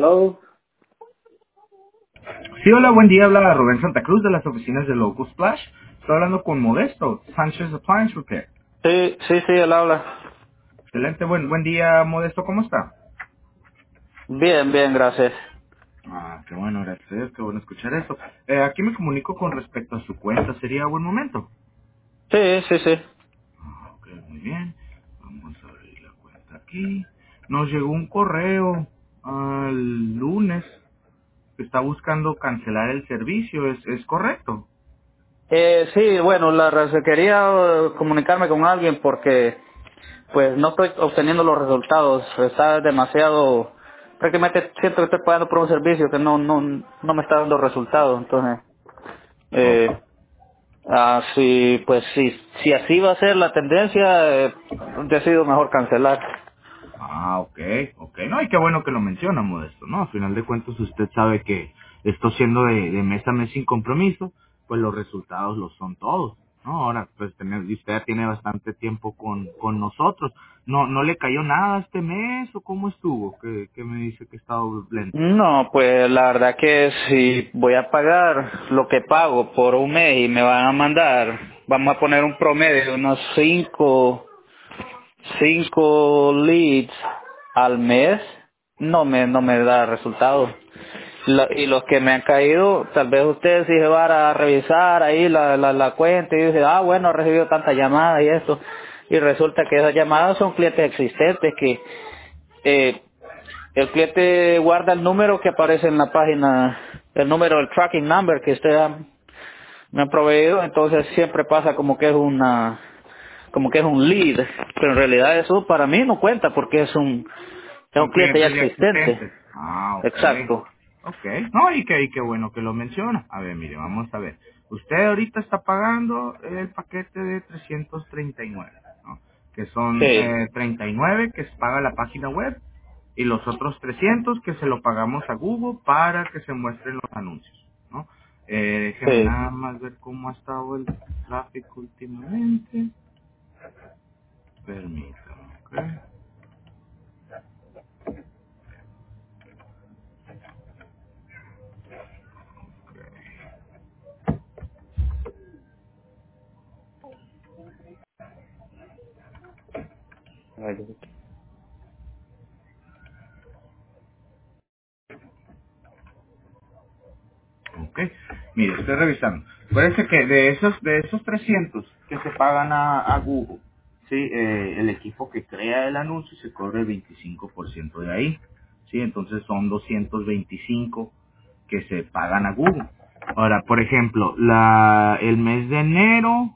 Hello. Sí, hola, buen día. Habla Rubén Santa Cruz de las oficinas de Locust Splash. Estoy hablando con Modesto, Sanchez Appliance Repair. Sí, él habla. Excelente, buen día, Modesto, ¿cómo está? Bien, gracias. Ah, qué bueno, gracias a Dios, qué bueno escuchar eso. Aquí me comunico con respecto a su cuenta, ¿sería buen momento? Sí. Ah, ok, muy bien. Vamos a abrir la cuenta aquí. Nos llegó un correo al lunes que está buscando cancelar el servicio, ¿es correcto? Sí, bueno, quería comunicarme con alguien porque pues no estoy obteniendo los resultados. Está demasiado, prácticamente siento que estoy pagando por un servicio que no me está dando resultados. Entonces, Ok. eh, si así va a ser la tendencia, decido mejor cancelar. Ah, ok, ok. No, y qué bueno que lo menciona, Modesto, ¿no? A final de cuentas usted sabe que esto siendo de mes a mes sin compromiso, pues los resultados los son todos, ¿no? Ahora, pues y usted ya tiene bastante tiempo con nosotros. ¿No le cayó nada este mes o cómo estuvo? Que me dice que estaba lento. No, pues la verdad que si voy a pagar lo que pago por un mes y me van a mandar, vamos a poner un promedio de unos cinco leads al mes, no me da resultado. Y los que me han caído, tal vez ustedes si se van a revisar ahí la cuenta y dicen, bueno, he recibido tantas llamadas y esto, y resulta que esas llamadas son clientes existentes que eh, el cliente guarda el número que aparece en la página, el número, el tracking number que me ha proveído, entonces siempre pasa como que es un lead, pero en realidad eso para mí no cuenta porque es un Son cliente ya clientes ya existente. existentes. Ah, ok. Exacto. Ok. No, y qué bueno que lo menciona. A ver, mire, vamos a ver. Usted ahorita está pagando el paquete de 339, ¿no? Que son Sí, 39 que se paga la página web y los otros 300 que se lo pagamos a Google para que se muestren los anuncios, ¿no? Déjeme sí. nada más ver cómo ha estado el tráfico últimamente. Permítame, ¿ok? Ok. Mire, estoy revisando. Parece que de esos 300 que se pagan a Google, sí, el equipo que crea el anuncio se cobra el 25% de ahí. Sí, entonces son 225 que se pagan a Google. Ahora, por ejemplo, el mes de enero,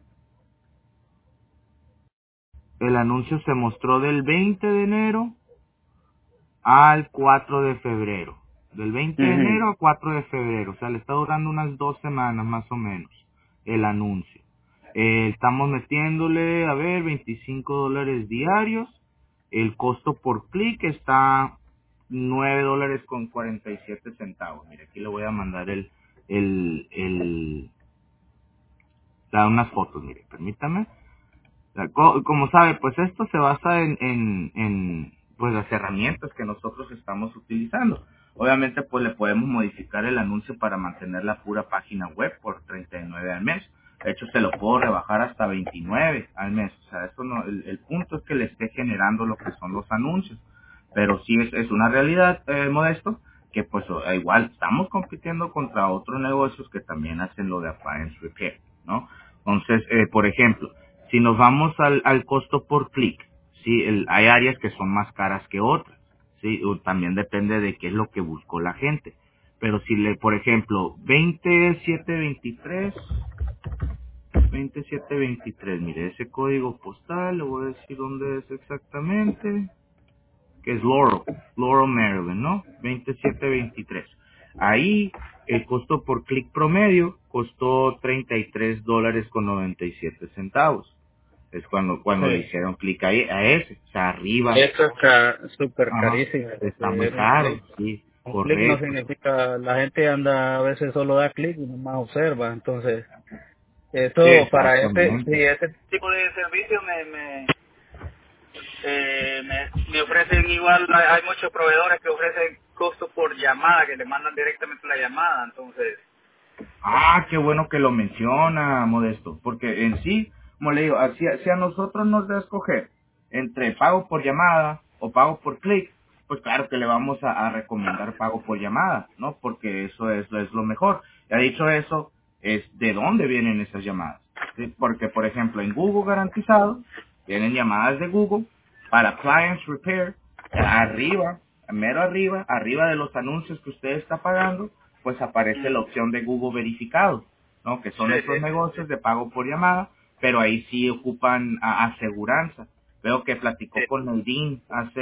el anuncio se mostró del 20 de enero al 4 de febrero. Del 20 de Ujú. enero al 4 de febrero. O sea, le está durando unas 2 semanas más o menos el anuncio. Estamos metiéndole, a ver, $25 diarios. El costo por clic está $9 con 47 centavos. Mire, aquí le voy a mandar unas fotos, mire, permítame. Como sabe, pues esto se basa en pues las herramientas que nosotros estamos utilizando. Obviamente, pues le podemos modificar el anuncio para mantener la pura página web por 39 al mes. De hecho, se lo puedo rebajar hasta 29 al mes. O sea, eso no, el punto es que le esté generando lo que son los anuncios. Pero sí es una realidad, Modesto, que pues igual estamos compitiendo contra otros negocios que también hacen lo de appliance repair, ¿no? Entonces, por ejemplo, si nos vamos al costo por clic, sí, hay áreas que son más caras que otras, sí, también depende de qué es lo que buscó la gente. Pero si por ejemplo, 2723, mire, ese código postal, le voy a decir dónde es exactamente, que es Laurel, Maryland, ¿no? 2723. Ahí el costo por clic promedio costó $33 con 97 centavos. Es cuando le Sí. hicieron clic ahí a ese, o sea, arriba. Esto es súper Ajá, carísimo está muy porque caro, sí, un clic no correcto. significa, la gente anda a veces solo da clic y nomás observa, entonces Sí, eso para exactamente. ese tipo de servicio me ofrecen igual, hay muchos proveedores que ofrecen costo llamada, que le mandan directamente la llamada, entonces... Ah, qué bueno que lo menciona, Modesto, porque en sí, como le digo, si a nosotros nos da a escoger entre pago por llamada o pago por clic, pues claro que le vamos a recomendar pago por llamada, ¿no? Porque eso es lo mejor. Ya dicho eso, es de dónde vienen esas llamadas. ¿Sí? Porque, por ejemplo, en Google Garantizado, vienen llamadas de Google para appliance repair, arriba, mero arriba, arriba de los anuncios que usted está pagando, pues aparece la opción de Google verificado, ¿no? Que son Sí, estos sí, negocios de pago por llamada, pero ahí sí ocupan aseguranza. Veo que platicó sí, con Nadine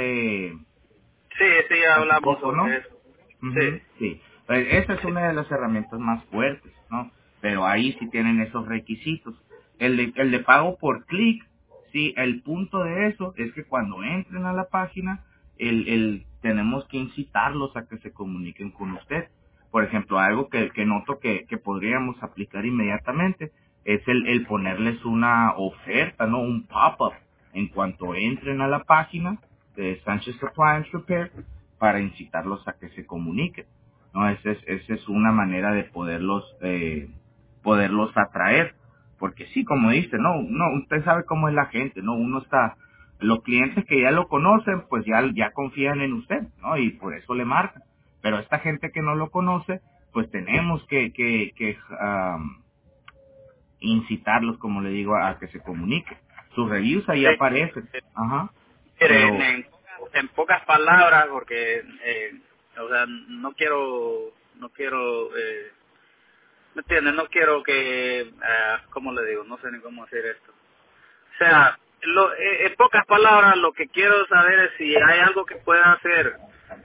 sí, hace hablamos poco, sobre ¿no? eso. Ujú, Sí, sí. Pues esa es una de las herramientas más fuertes, ¿no? Pero ahí sí tienen esos requisitos. El de pago por clic, sí, el punto de eso es que cuando entren a la página, tenemos que incitarlos a que se comuniquen con usted. Por ejemplo, algo que noto que podríamos aplicar inmediatamente es el ponerles una oferta, ¿no? Un pop-up en cuanto entren a la página de Sanchez Appliance Repair para incitarlos a que se comuniquen, ¿no? Esa es una manera de poderlos atraer, porque sí, como dice, no, usted sabe cómo es la gente, ¿no? Los clientes que ya lo conocen, pues ya confían en usted, ¿no? Y por eso le marcan. Pero esta gente que no lo conoce, pues tenemos que incitarlos, como le digo, a que se comunique. Sus reviews ahí aparecen, sí. ajá, Mire, pero, en pocas palabras, porque, o sea, no quiero, ¿me entiendes? No quiero que, ¿cómo le digo? No sé ni cómo decir esto. O sea, en pocas palabras, lo que quiero saber es si hay algo que pueda hacer,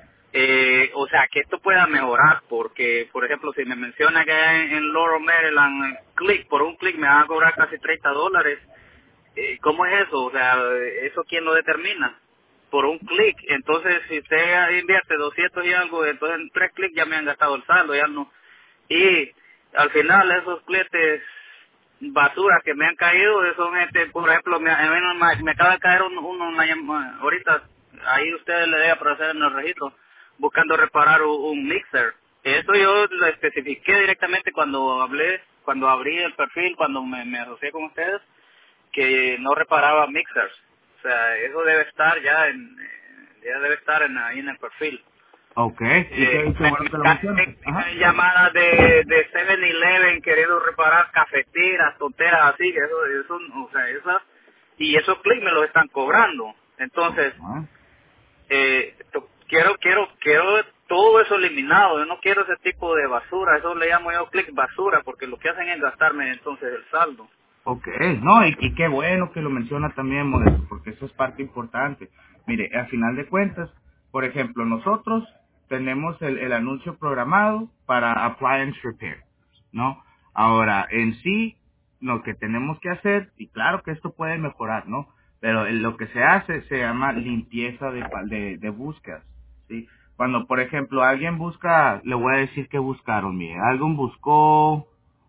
o sea, que esto pueda mejorar, porque, por ejemplo, si me menciona que en Laurel, Maryland, por un clic me van a cobrar casi $30, ¿cómo es eso? O sea, ¿eso quién lo determina? Por un clic. Entonces, si usted invierte 200 y algo, entonces en 3 clics ya me han gastado el saldo, ya no. Y al final esos clientes basura que me han caído son, por ejemplo, me acaba de caer una llamada, ahorita, ahí ustedes le deben proceder en el registro, buscando reparar un mixer. Eso yo lo especifiqué directamente cuando abrí el perfil, cuando me asocié con ustedes, que no reparaba mixers. O sea, eso debe estar ya debe estar ahí en el perfil. ok, y qué bueno que lo mencionas, Me ajá. caen llamadas de 7-Eleven queriendo reparar cafeteras, tonteras así, que eso, o sea, y esos clics me los están cobrando. Entonces, Ajá. quiero todo eso eliminado. Yo no quiero ese tipo de basura. Eso le llamo yo clic basura, porque lo que hacen es gastarme entonces el saldo. Ok, no, y qué bueno que lo menciona también, Modesto, porque eso es parte importante. Mire, al final de cuentas, por ejemplo, nosotros tenemos el anuncio programado para appliance repair, ¿no? Ahora, en sí, lo que tenemos que hacer, y claro que esto puede mejorar, ¿no? Pero lo que se hace se llama limpieza de búsquedas, ¿sí? Cuando, por ejemplo, alguien busca, le voy a decir que buscaron, mire, alguien buscó...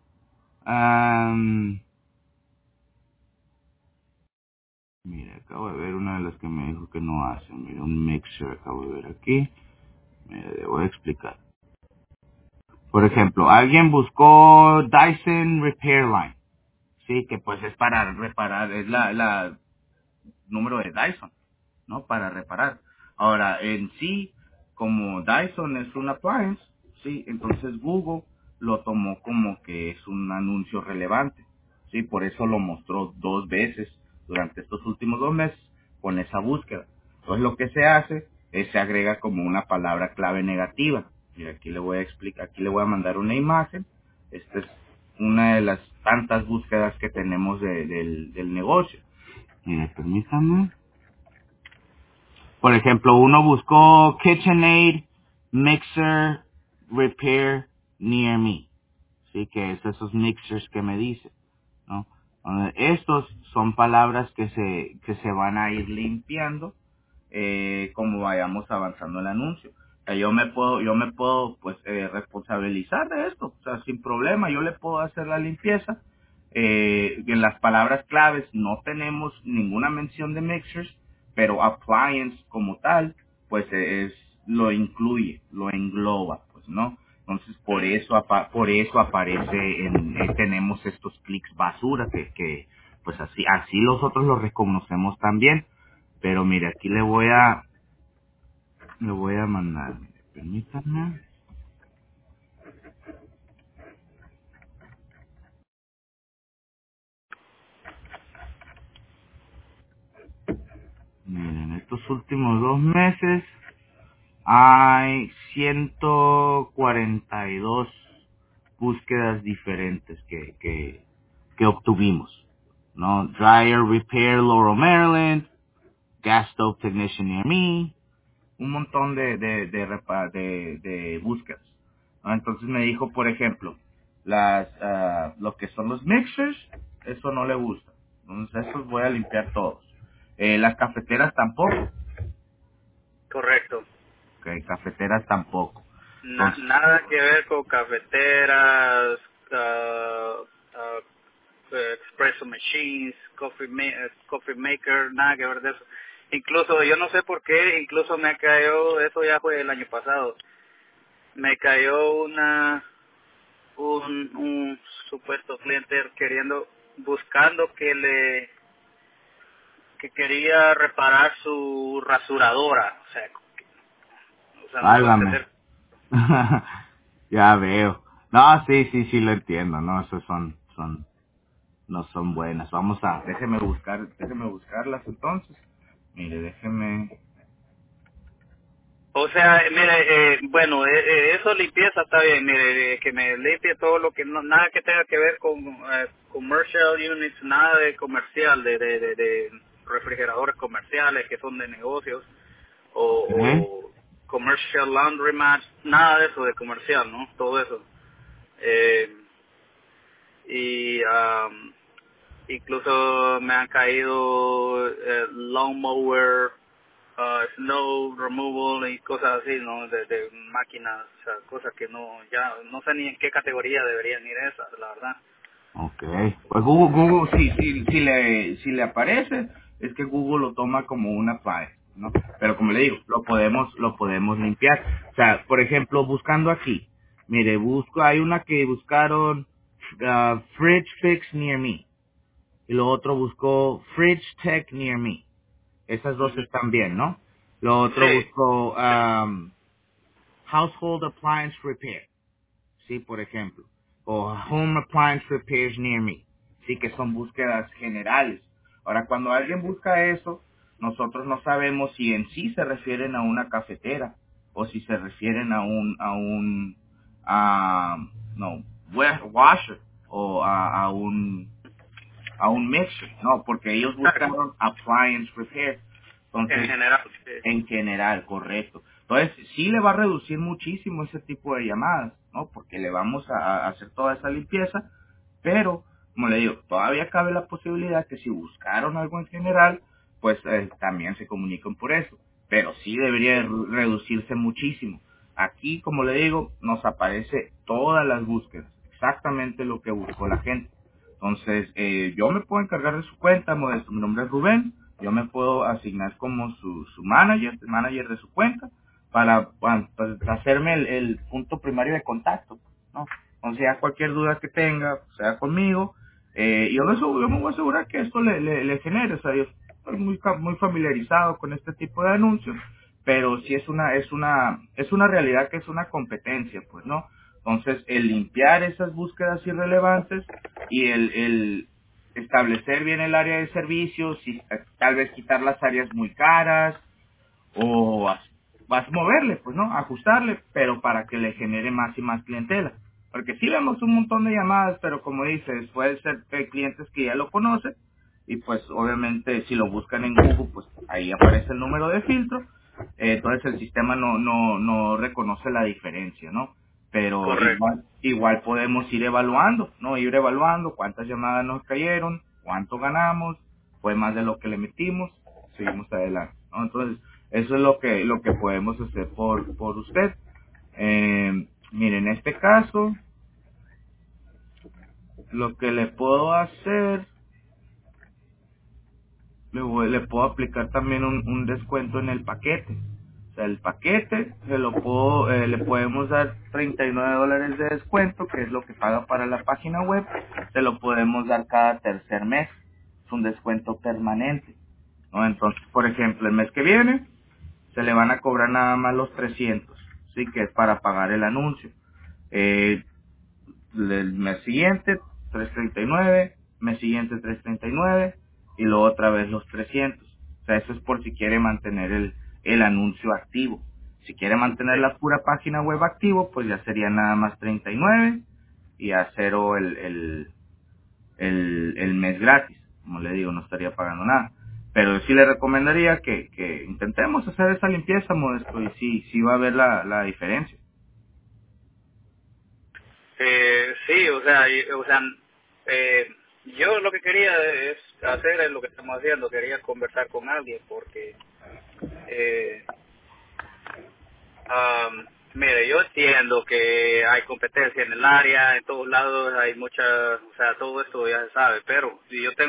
mira, acabo de ver una de las que me dijo que no hacen. Mira, un mixer, acabo de ver aquí. Mira, le voy a explicar. Por ejemplo, alguien buscó Dyson Repair Line. Sí, que pues es para reparar, es la número de Dyson, ¿no? Para reparar. Ahora, en sí, como Dyson es un appliance, sí, entonces Google lo tomó como que es un anuncio relevante, sí, por eso lo mostró 2 veces durante estos últimos 2 meses con esa búsqueda. Entonces lo que se hace es se agrega como una palabra clave negativa. Mira, aquí le voy a explicar, aquí le voy a mandar una imagen. Esta es una de las tantas búsquedas que tenemos del negocio. Mira, permítame. Por ejemplo, uno buscó KitchenAid Mixer Repair Near Me. Sí, que es esos mixers que me dice, ¿no? Estos son palabras que se van a ir limpiando como vayamos avanzando el anuncio. O sea, yo me puedo pues responsabilizar de esto, o sea, sin problema, yo le puedo hacer la limpieza. En las palabras claves no tenemos ninguna mención de mixers, pero appliance como tal, pues es lo incluye, lo engloba, pues, ¿no? Entonces, por eso aparece tenemos estos clics basura pues así nosotros los reconocemos también. Pero mire, aquí le voy a mandar, mire, permítanme. Miren, estos últimos 2 meses hay 142 búsquedas diferentes que obtuvimos, ¿no? Dryer Repair Laurel, Maryland, Gas Stove Technician Near Me, un montón de búsquedas, ¿no? Entonces me dijo, por ejemplo, lo que son los mixers, eso no le gusta. Entonces esos voy a limpiar todos. Las cafeteras tampoco. Correcto. Ok, cafeteras tampoco. Entonces, Nada que ver con cafeteras, espresso machines, coffee maker, nada que ver de eso. Incluso, yo no sé por qué, incluso me cayó, eso ya fue el año pasado, me cayó un supuesto cliente buscando que quería reparar su rasuradora, o sea, no puedo válgame. entender. Ya veo. No, sí, lo entiendo, ¿no? Esos no son buenas. Déjeme buscarlas entonces. Mire, déjeme. O sea, mire, bueno, eso limpieza está bien, mire, que me limpie todo lo que nada que tenga que ver con commercial units, nada de comercial, de refrigeradores comerciales que son de negocios Ok. o commercial laundromats, nada de eso de comercial, ¿no? Todo eso. Eh, y incluso me han caído lawnmower, snow removal y cosas así, ¿no? De máquinas, o sea, cosas que ya no sé ni en qué categoría deberían ir esas, la verdad. Ok. Pues Google si le aparece, es que Google lo toma como una appliance, ¿no? Pero como le digo, lo podemos limpiar. O sea, por ejemplo, buscando aquí, mire, hay una que buscaron Fridge Fix Near Me. Y lo otro buscó Fridge Tech Near Me. Esas dos Ujú. están bien, ¿no? Lo otro Sí, buscó Household Appliance Repair. Sí, por ejemplo, o Home Appliance Repairs Near Me, sí, que son búsquedas generales. Ahora, cuando alguien busca eso, nosotros no sabemos si en sí se refieren a una cafetera o si se refieren a no, washer o a un mixer, no, porque ellos buscaron appliance repair. en Entonces, general. Sí. en general, correcto. Entonces, sí le va a reducir muchísimo ese tipo de llamadas, ¿no? Porque le vamos a hacer toda esa limpieza, pero, como le digo, todavía cabe la posibilidad que si buscaron algo en general, pues también se comuniquen por eso. Pero sí debería reducirse muchísimo. Aquí, como le digo, nos aparece todas las búsquedas, exactamente lo que buscó la gente. Entonces, yo me puedo encargar de su cuenta, Modesto. Mi nombre es Rubén. Yo me puedo asignar como su manager, el manager de su cuenta, para pues, hacerme el punto primario de contacto, ¿no? Entonces, ya cualquier duda que tenga, sea conmigo, yo me voy a asegurar que esto le genere. O sea, yo estoy muy familiarizado con este tipo de anuncios, pero sí es una realidad que es una competencia, pues, ¿no? Entonces, el limpiar esas búsquedas irrelevantes y el establecer bien el área de servicios y tal vez quitar las áreas muy caras o vas a moverle, pues no, ajustarle, pero para que le genere más y más clientela. Porque sí vemos un montón de llamadas, pero como dices, puede ser que hay clientes que ya lo conocen y pues obviamente si lo buscan en Google, pues ahí aparece el número de filtro, entonces el sistema no reconoce la diferencia, ¿no? Pero Correcto, igual podemos ir evaluando, ¿no? Ir evaluando cuántas llamadas nos cayeron, cuánto ganamos, fue más de lo que le metimos, seguimos adelante, ¿no? Entonces, eso es lo que podemos hacer por usted. Mire, en este caso, lo que le puedo hacer, le puedo aplicar también un descuento en el paquete. O sea, el paquete le podemos dar $39 de descuento, que es lo que paga para la página web. Se lo podemos dar cada tercer mes. Es un descuento permanente, ¿no? Entonces, por ejemplo, el mes que viene se le van a cobrar nada más los 300, sí, que es para pagar el anuncio. Eh, el mes siguiente 339, mes siguiente 339 y luego otra vez los 300. O sea, eso es por si quiere mantener el anuncio activo. Si quiere mantener Sí. la pura página web activo, pues ya sería nada más 39 y a cero el mes gratis. Como le digo, no estaría pagando nada. Pero sí le recomendaría que intentemos hacer esa limpieza, Modesto, y sí va a ver la diferencia. Sí, o sea, eh, yo lo que quería es hacer es lo que estamos haciendo, quería conversar con alguien porque, eh, mire, yo entiendo que hay competencia en el área, en todos lados hay mucha, o sea, todo esto ya se sabe, pero si yo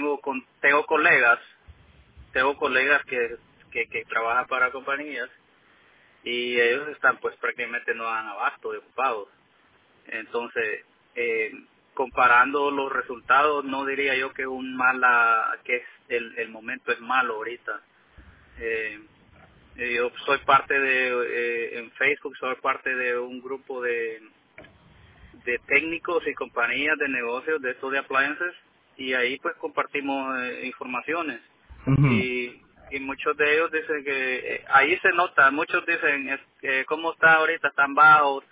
tengo colegas que trabajan para compañías y ellos están pues prácticamente no dan abasto de ocupados. Entonces, comparando los resultados, no diría yo que que es el momento es malo ahorita. Eh, yo soy parte en Facebook soy parte de un grupo de técnicos y compañías de negocios de estos de appliances y ahí pues compartimos informaciones Ujú, y muchos de ellos dicen que ahí se nota, muchos dicen cómo está ahorita, están bajos,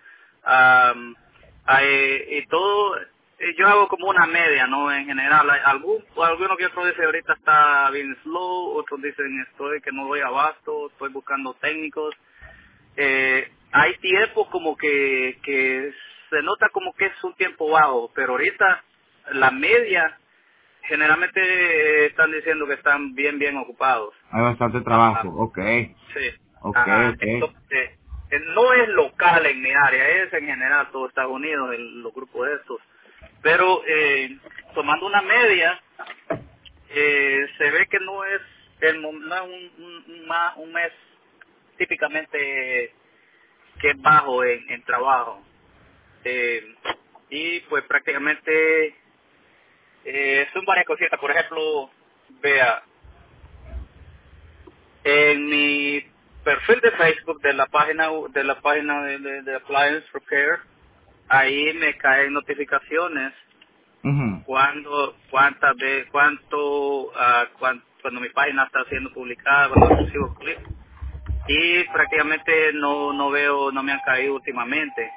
y todo, yo hago como una media, ¿no? En general, algunos que otros dicen ahorita está bien slow, otros dicen estoy que no doy abasto, estoy buscando técnicos, hay tiempos como que se nota como que es un tiempo bajo, pero ahorita la media generalmente están diciendo que están bien ocupados. hay bastante trabajo, Ajá, ok, sí. ok, Ajá, ok. entonces, no es local en mi área, es en general todo Estados Unidos, los grupos de estos. Pero tomando una media, se ve que no es no es un mes típicamente que es bajo en trabajo. Eh, y pues prácticamente son varias cositas. Por ejemplo, vea, en mi perfil de Facebook de Appliance Repair, ahí me caen notificaciones Ujú. cuando mi página está siendo publicada, cuando recibo clics. Y prácticamente no me han caído últimamente.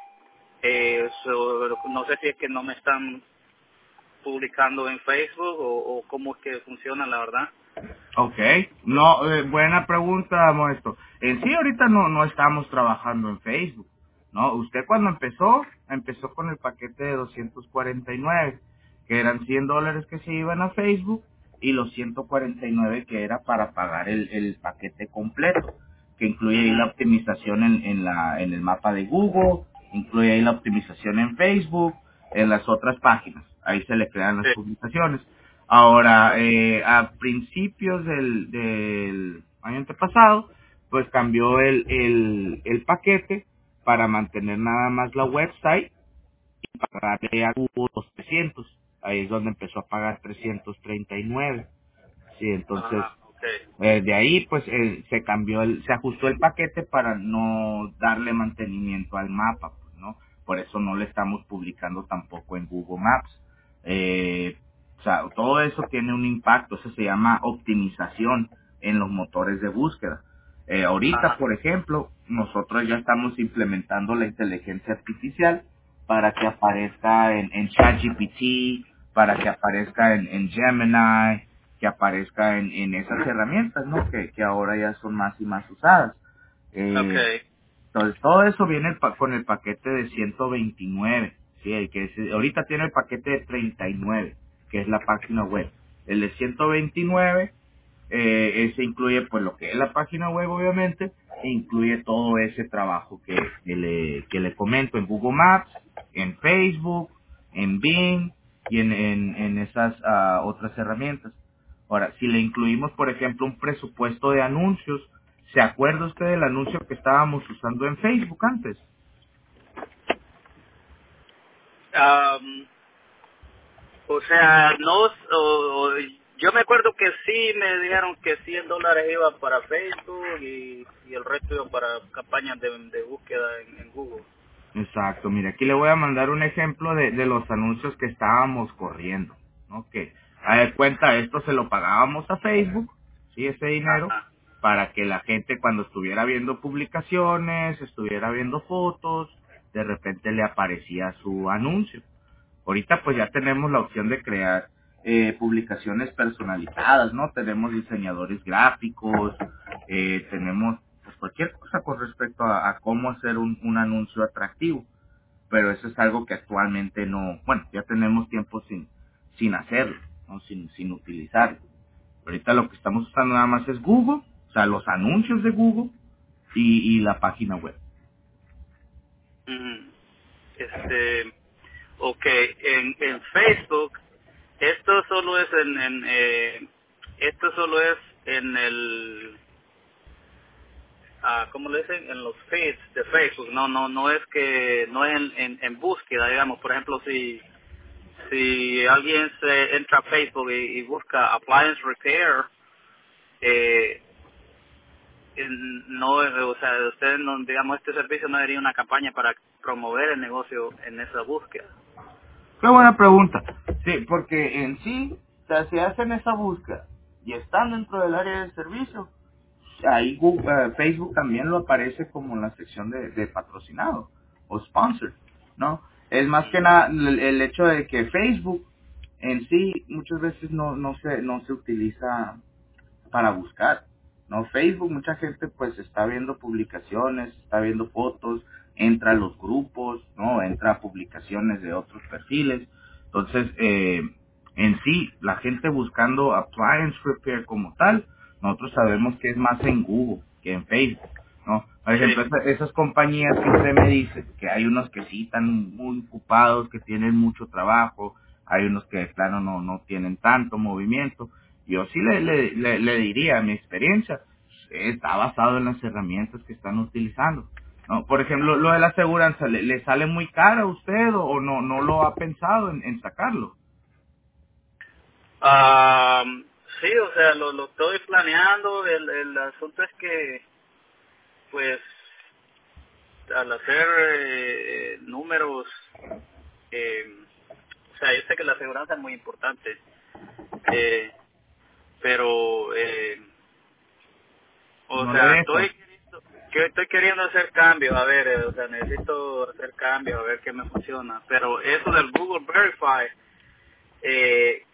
No sé si es que no me están publicando en Facebook o cómo es que funciona, la verdad. Ok, no, buena pregunta, Modesto. En sí, ahorita no estamos trabajando en Facebook, ¿no? Usted cuando empezó con el paquete de 249, que eran $100 que se iban a Facebook y los 149 que era para pagar el paquete completo, que incluye ahí la Ujú. optimización en el mapa de Google, incluye ahí la optimización en Facebook, en las otras páginas. Ahí se le crean las Sí. publicaciones. Ahora, a principios del año antepasado, pues cambió el paquete para mantener nada más la website y pagarle a Google los 300. Ahí es donde empezó a pagar 339. Sí, entonces Ajá, ok. de ahí pues se ajustó el paquete para no darle mantenimiento al mapa, pues, ¿no? Por eso no le estamos publicando tampoco en Google Maps. O sea, todo eso tiene un impacto, eso se llama optimización en los motores de búsqueda. Ahorita, Ajá, por ejemplo, nosotros ya estamos implementando la inteligencia artificial para que aparezca en ChatGPT, para que aparezca en Gemini, que aparezca en esas herramientas, ¿no? Que ahora ya son más y más usadas. ok. Entonces, todo eso viene con el paquete de 129, ¿sí? Ahorita tiene el paquete de 39, que es la página web. El de 129, ese incluye pues lo que es la página web, obviamente, e incluye todo ese trabajo que le comento en Google Maps, en Facebook, en Bing y en esas otras herramientas. Ahora, si le incluimos, por ejemplo, un presupuesto de anuncios, ¿Se acuerda usted del anuncio que estábamos usando en Facebook antes? Am, o sea, no, yo me acuerdo que sí me dijeron que $100 iba para Facebook y el resto iba para campañas de búsqueda en Google. Exacto, mire, aquí le voy a mandar un ejemplo de los anuncios que estábamos corriendo, ¿no? Que, a ver, cuenta, esto se lo pagábamos a Facebook, ¿sí? Ese dinero, Ajá. para que la gente cuando estuviera viendo publicaciones, estuviera viendo fotos, de repente le aparecía su anuncio. Ahorita pues ya tenemos la opción de crear publicaciones personalizadas, ¿no? Tenemos diseñadores gráficos, tenemos pues cualquier cosa con respecto a cómo hacer un anuncio atractivo, pero eso es algo que actualmente no, bueno, ya tenemos tiempo sin hacerlo, ¿no? Sin utilizarlo. Ahorita lo que estamos usando nada más es Google, o sea, los anuncios de Google y la página web. Ujú. Ok, en Facebook, esto solo es esto solo es en el, ¿cómo le dicen? En los feeds de Facebook, no es que, no es en búsqueda, digamos, por ejemplo, si alguien se entra a Facebook y busca appliance repair, eh, no, o sea, usted no, digamos, este servicio no haría una campaña para promover el negocio en esa búsqueda. Qué buena pregunta. Sí, porque en sí, o sea, si hacen esa búsqueda y están dentro del área de servicio, ahí Facebook también lo aparece como en la sección de patrocinado o sponsor, ¿no? Es más que nada el hecho de que Facebook en sí muchas veces no se utiliza para buscar, ¿no? Facebook, mucha gente pues está viendo publicaciones, está viendo fotos, entra a los grupos, ¿no? Entra a publicaciones de otros perfiles. Entonces, en sí, la gente buscando appliance repair como tal, nosotros sabemos que es más en Google que en Facebook, ¿no? Por ejemplo, Sí. esas compañías que usted me dice, que hay unos que sí están muy ocupados, que tienen mucho trabajo, hay unos que de plano no tienen tanto movimiento. Yo sí le diría, mi experiencia está basado en las herramientas que están utilizando. ¿No? Por ejemplo, lo de la aseguranza, ¿le sale muy cara a usted o no lo ha pensado en sacarlo? Sí, o sea, lo estoy planeando. El asunto es que, pues, al hacer números, eh, o sea, yo sé que la aseguranza es muy importante, eh, pero, o No le sea, deja. estoy queriendo hacer cambios, a ver, o sea, necesito hacer cambios, a ver qué me funciona. Pero eso del Google Verify, eh,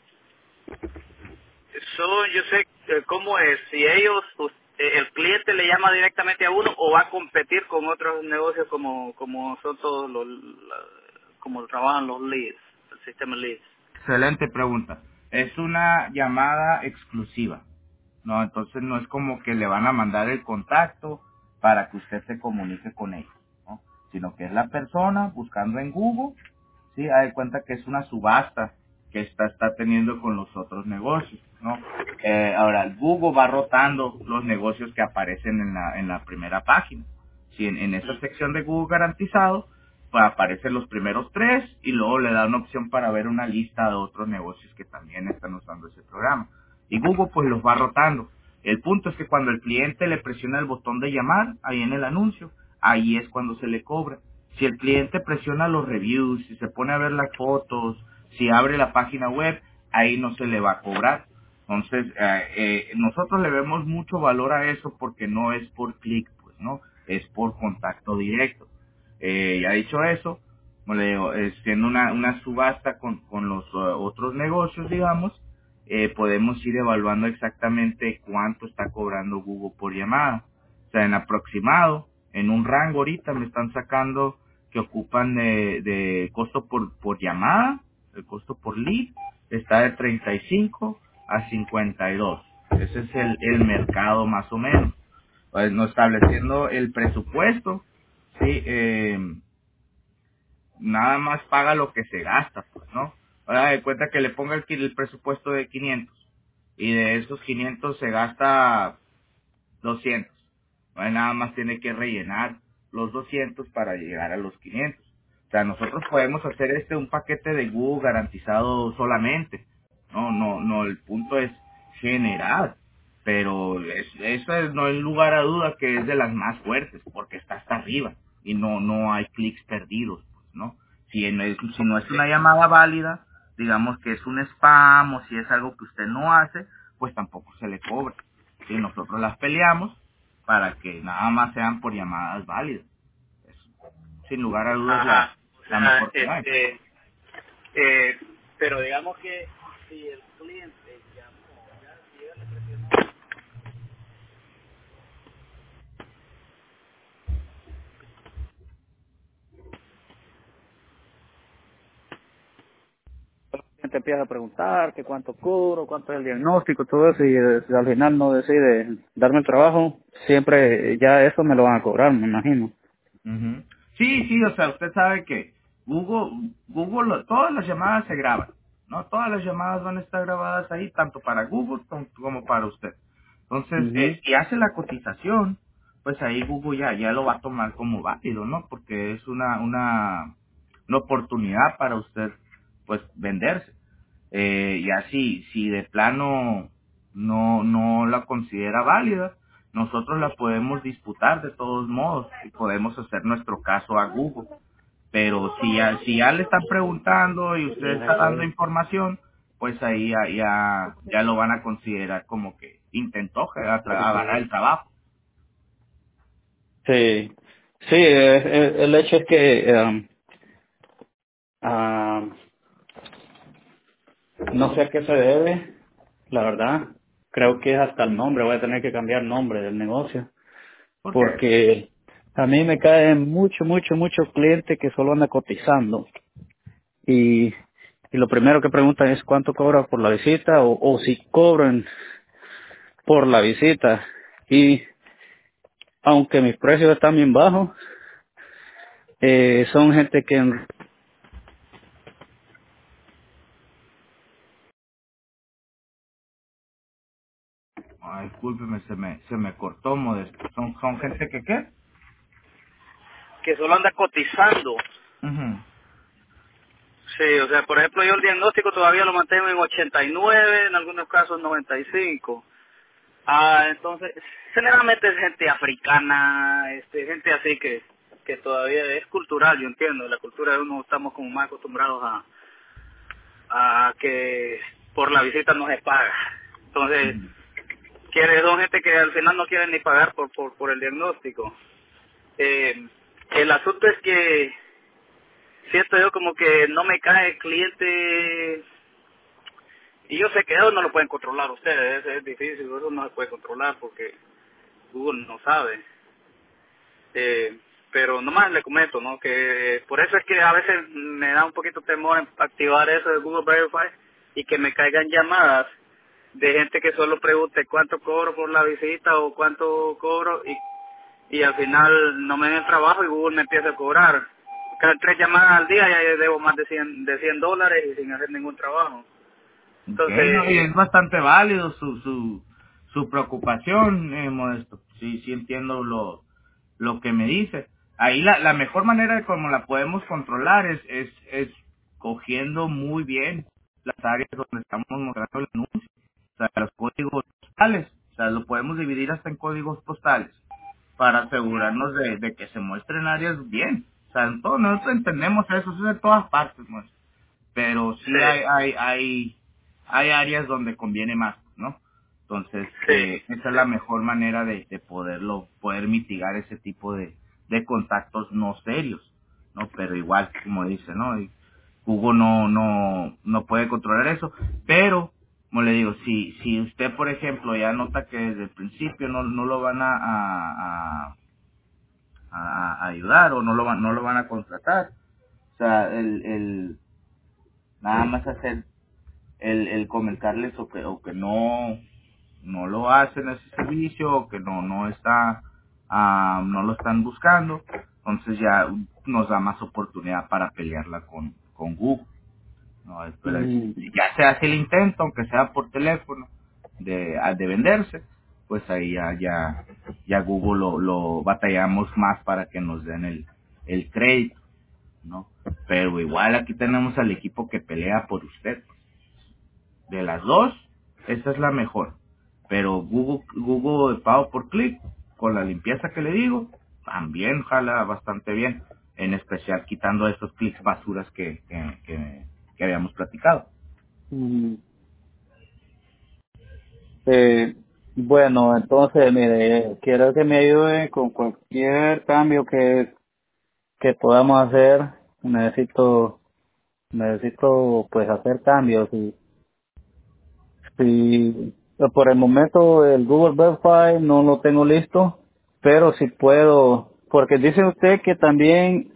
yo sé cómo es, si el cliente le llama directamente a uno o va a competir con otros negocios como son todos como trabajan los leads, el sistema leads. Excelente pregunta. Es una llamada exclusiva, ¿no? Entonces no es como que le van a mandar el contacto para que usted se comunique con ellos, ¿no? Sino que es la persona buscando en Google, sí, hay cuenta que es una subasta que está teniendo con los otros negocios, ¿no? Ahora, el Google va rotando los negocios que aparecen en la primera página. Si en esa Mm, sección de Google garantizado, pues aparecen los primeros 3 y luego le da una opción para ver una lista de otros negocios que también están usando ese programa. Y Google pues los va rotando. El punto es que cuando el cliente le presiona el botón de llamar, ahí en el anuncio, ahí es cuando se le cobra. Si el cliente presiona los reviews, si se pone a ver las fotos, si abre la página web, ahí no se le va a cobrar. Entonces, nosotros le vemos mucho valor a eso porque no es por clic, pues, ¿no? Es por contacto directo. Ya dicho eso, como le digo, siendo una subasta con los otros negocios, digamos, podemos ir evaluando exactamente cuánto está cobrando Google por llamada. O sea, en aproximado, en un rango ahorita me están sacando que ocupan de costo por llamada, el costo por lead, está de 35 a 52. Ese es el mercado más o menos. Pues, no estableciendo el presupuesto, sí, nada más paga lo que se gasta, pues, ¿no? Ahora de cuenta que le ponga el presupuesto de 500 y de esos 500 se gasta 200. ¿no? Nada más tiene que rellenar los 200 para llegar a los 500. O sea, nosotros podemos hacer un paquete de Google garantizado solamente. No, el punto es generar. Pero eso es, no hay lugar a duda que es de las más fuertes, porque está hasta arriba y no hay clics perdidos, pues, ¿no? Si no es una llamada válida, digamos que es un spam o si es algo que usted no hace, pues tampoco se le cobra. Y nosotros las peleamos para que nada más sean por llamadas válidas. Es, sin lugar a dudas Ajá. O la sea, mejor que hay. eh, pero digamos que si el cliente llamó, ya si él le presionó. Te empieza a preguntar que cuánto cobro, cuánto es el diagnóstico, todo eso, y si al final no decide darme el trabajo, siempre ya eso me lo van a cobrar, me imagino. Ujú. Sí, o sea, usted sabe que todas las llamadas se graban, ¿no? Todas las llamadas van a estar grabadas ahí, tanto para Google como para usted. Entonces, Mhm. si hace la cotización, pues ahí Google ya lo va a tomar como válido, ¿no? Porque es una oportunidad para usted, pues, venderse. Ya si de plano no la considera válida, nosotros la podemos disputar de todos modos y podemos hacer nuestro caso a Google. Pero si ya le están preguntando y usted está dando información, pues ahí ya lo van a considerar como que intentó agarrar el trabajo. Sí, sí, el hecho es que ah, no sé a qué se debe, la verdad. Creo que es hasta el nombre, voy a tener que cambiar el nombre del negocio, ¿Por qué? porque a mí me caen muchos clientes que solo andan cotizando y lo primero que preguntan es cuánto cobra por la visita o si cobran por la visita. Y aunque mis precios están bien bajos, son gente que Ay, discúlpeme, se me cortó, Modesto. ¿Son gente que qué? Que solo anda cotizando. Ujú. Sí, o sea, por ejemplo, yo el diagnóstico todavía lo mantengo en 89, en algunos casos 95. Entonces, generalmente es gente africana, gente así que todavía es cultural, yo entiendo, la cultura de uno estamos como más acostumbrados a que por la visita no se paga. Entonces, Ujú. son gente que al final no quieren ni pagar por el diagnóstico. El asunto es que siento yo como que no me cae el cliente. Y yo sé que eso no lo pueden controlar ustedes, es difícil, eso no se puede controlar porque Google no sabe. Pero nomás le comento, ¿no? Que por eso es que a veces me da un poquito temor en activar eso de Google Verify y que me caigan llamadas de gente que solo pregunte cuánto cobro por la visita o cuánto cobro y al final no me den trabajo y Google me empieza a cobrar. Cada 3 llamadas al día ya debo más de $100 y sin hacer ningún trabajo. Ok, no, y Entonces, es bastante válido su preocupación, Modesto. Sí entiendo lo que me dice. Ahí la mejor manera de cómo la podemos controlar es cogiendo muy bien las áreas donde estamos mostrando el anuncio. O sea, los códigos postales. O sea, lo podemos dividir hasta en códigos postales para asegurarnos de que se muestren áreas bien. O sea, nosotros entendemos eso es de todas partes, ¿no? Pero sí sí, hay áreas donde conviene más, ¿no? Entonces, sí, esa es sí, la mejor manera de poder mitigar ese tipo de contactos no serios, ¿no? Pero igual, como dice, ¿no? Y Google no puede controlar eso, pero, como le digo, si usted, por ejemplo, ya nota que desde el principio no lo van a ayudar o no lo van a contratar, o sea, nada más hacer el comentarles o que no lo hacen ese servicio o que no lo están buscando, entonces ya nos da más oportunidad para pelearla con Google, ¿no? Pero mm, si ya se hace el intento, aunque sea por teléfono, de venderse, pues ahí ya Google lo batallamos más para que nos den el crédito, ¿no? Pero igual aquí tenemos al equipo que pelea por usted. De las dos, esta es la mejor. Pero Google de pago por clic, con la limpieza que le digo, también jala bastante bien. En especial quitando esos clics basuras que habíamos platicado. Mm. Eh, bueno, entonces, mire, quiero que me ayude con cualquier cambio que podamos hacer. Necesito pues hacer cambios y por el momento el Google Verify no lo tengo listo, pero si puedo, porque dice usted que también,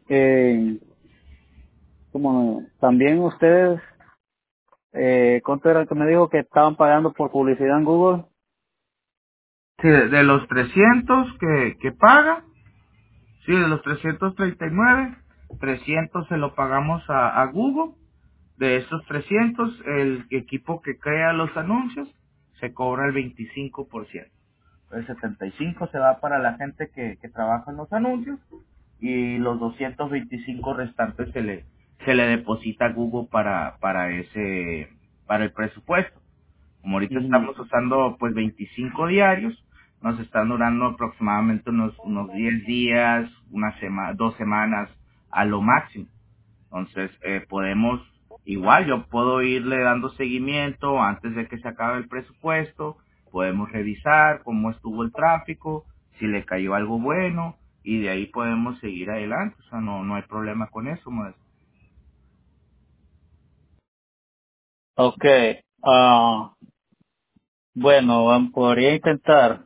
como también ustedes, ¿cuánto era que me dijo que estaban pagando por publicidad en Google? Sí, de los 300 que paga, sí, de los 339, 300 se lo pagamos a Google. De esos 300, el equipo que crea los anuncios se cobra el 25%. El 75 se va para la gente que trabaja en los anuncios y los 225 restantes se le deposita a Google para el presupuesto. Como ahorita Ujú, estamos usando pues 25 diarios, nos están durando aproximadamente unos 10 días, 2 semanas a lo máximo. Entonces, igual yo puedo irle dando seguimiento antes de que se acabe el presupuesto, podemos revisar cómo estuvo el tráfico, si le cayó algo bueno, y de ahí podemos seguir adelante, o sea, no hay problema con eso, Modesto. okay, bueno, podría intentar,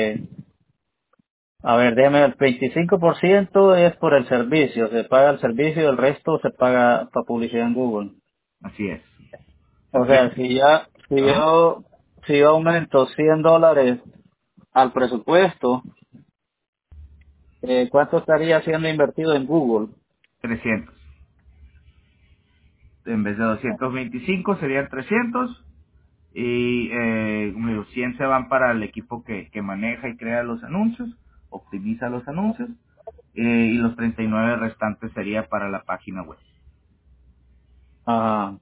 a ver, déjame, el 25% es por el servicio, se paga el servicio y el resto se paga para publicidad en Google. Así es. O sea, Ajá, si yo aumento $100 al presupuesto, ¿cuánto estaría siendo invertido en Google? 300. En vez de 225 serían 300 y los 100 se van para el equipo que maneja y crea los anuncios, optimiza los anuncios, y los 39 restantes sería para la página web. Ajá.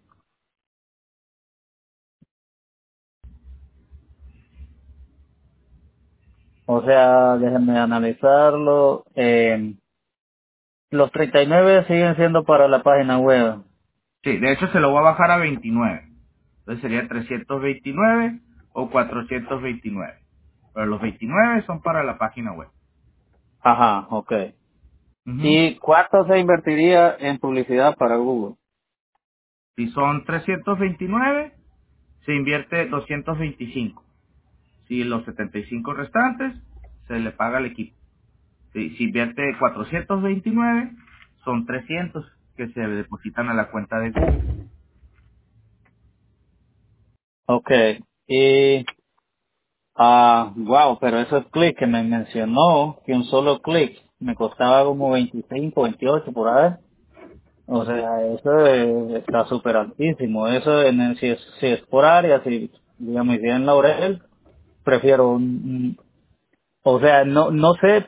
O sea, déjenme analizarlo. Los 39 siguen siendo para la página web. Sí, de hecho se lo voy a bajar a 29. Entonces sería 329 o 429. Pero los 29 son para la página web. Ajá, okay. Ujú. ¿Y cuánto se invertiría en publicidad para Google? Si son 329, se invierte 225. Si los 75 restantes, se le paga al equipo. Si invierte 429, son 300 que se depositan a la cuenta de Google. Okay. Wow, pero esos clics que me mencionó, que un solo clic me costaba como 25, 28 por ahí. O sea, está súper altísimo. Eso, si es por área, si, digamos, si en Laurel, prefiero o sea, no sé,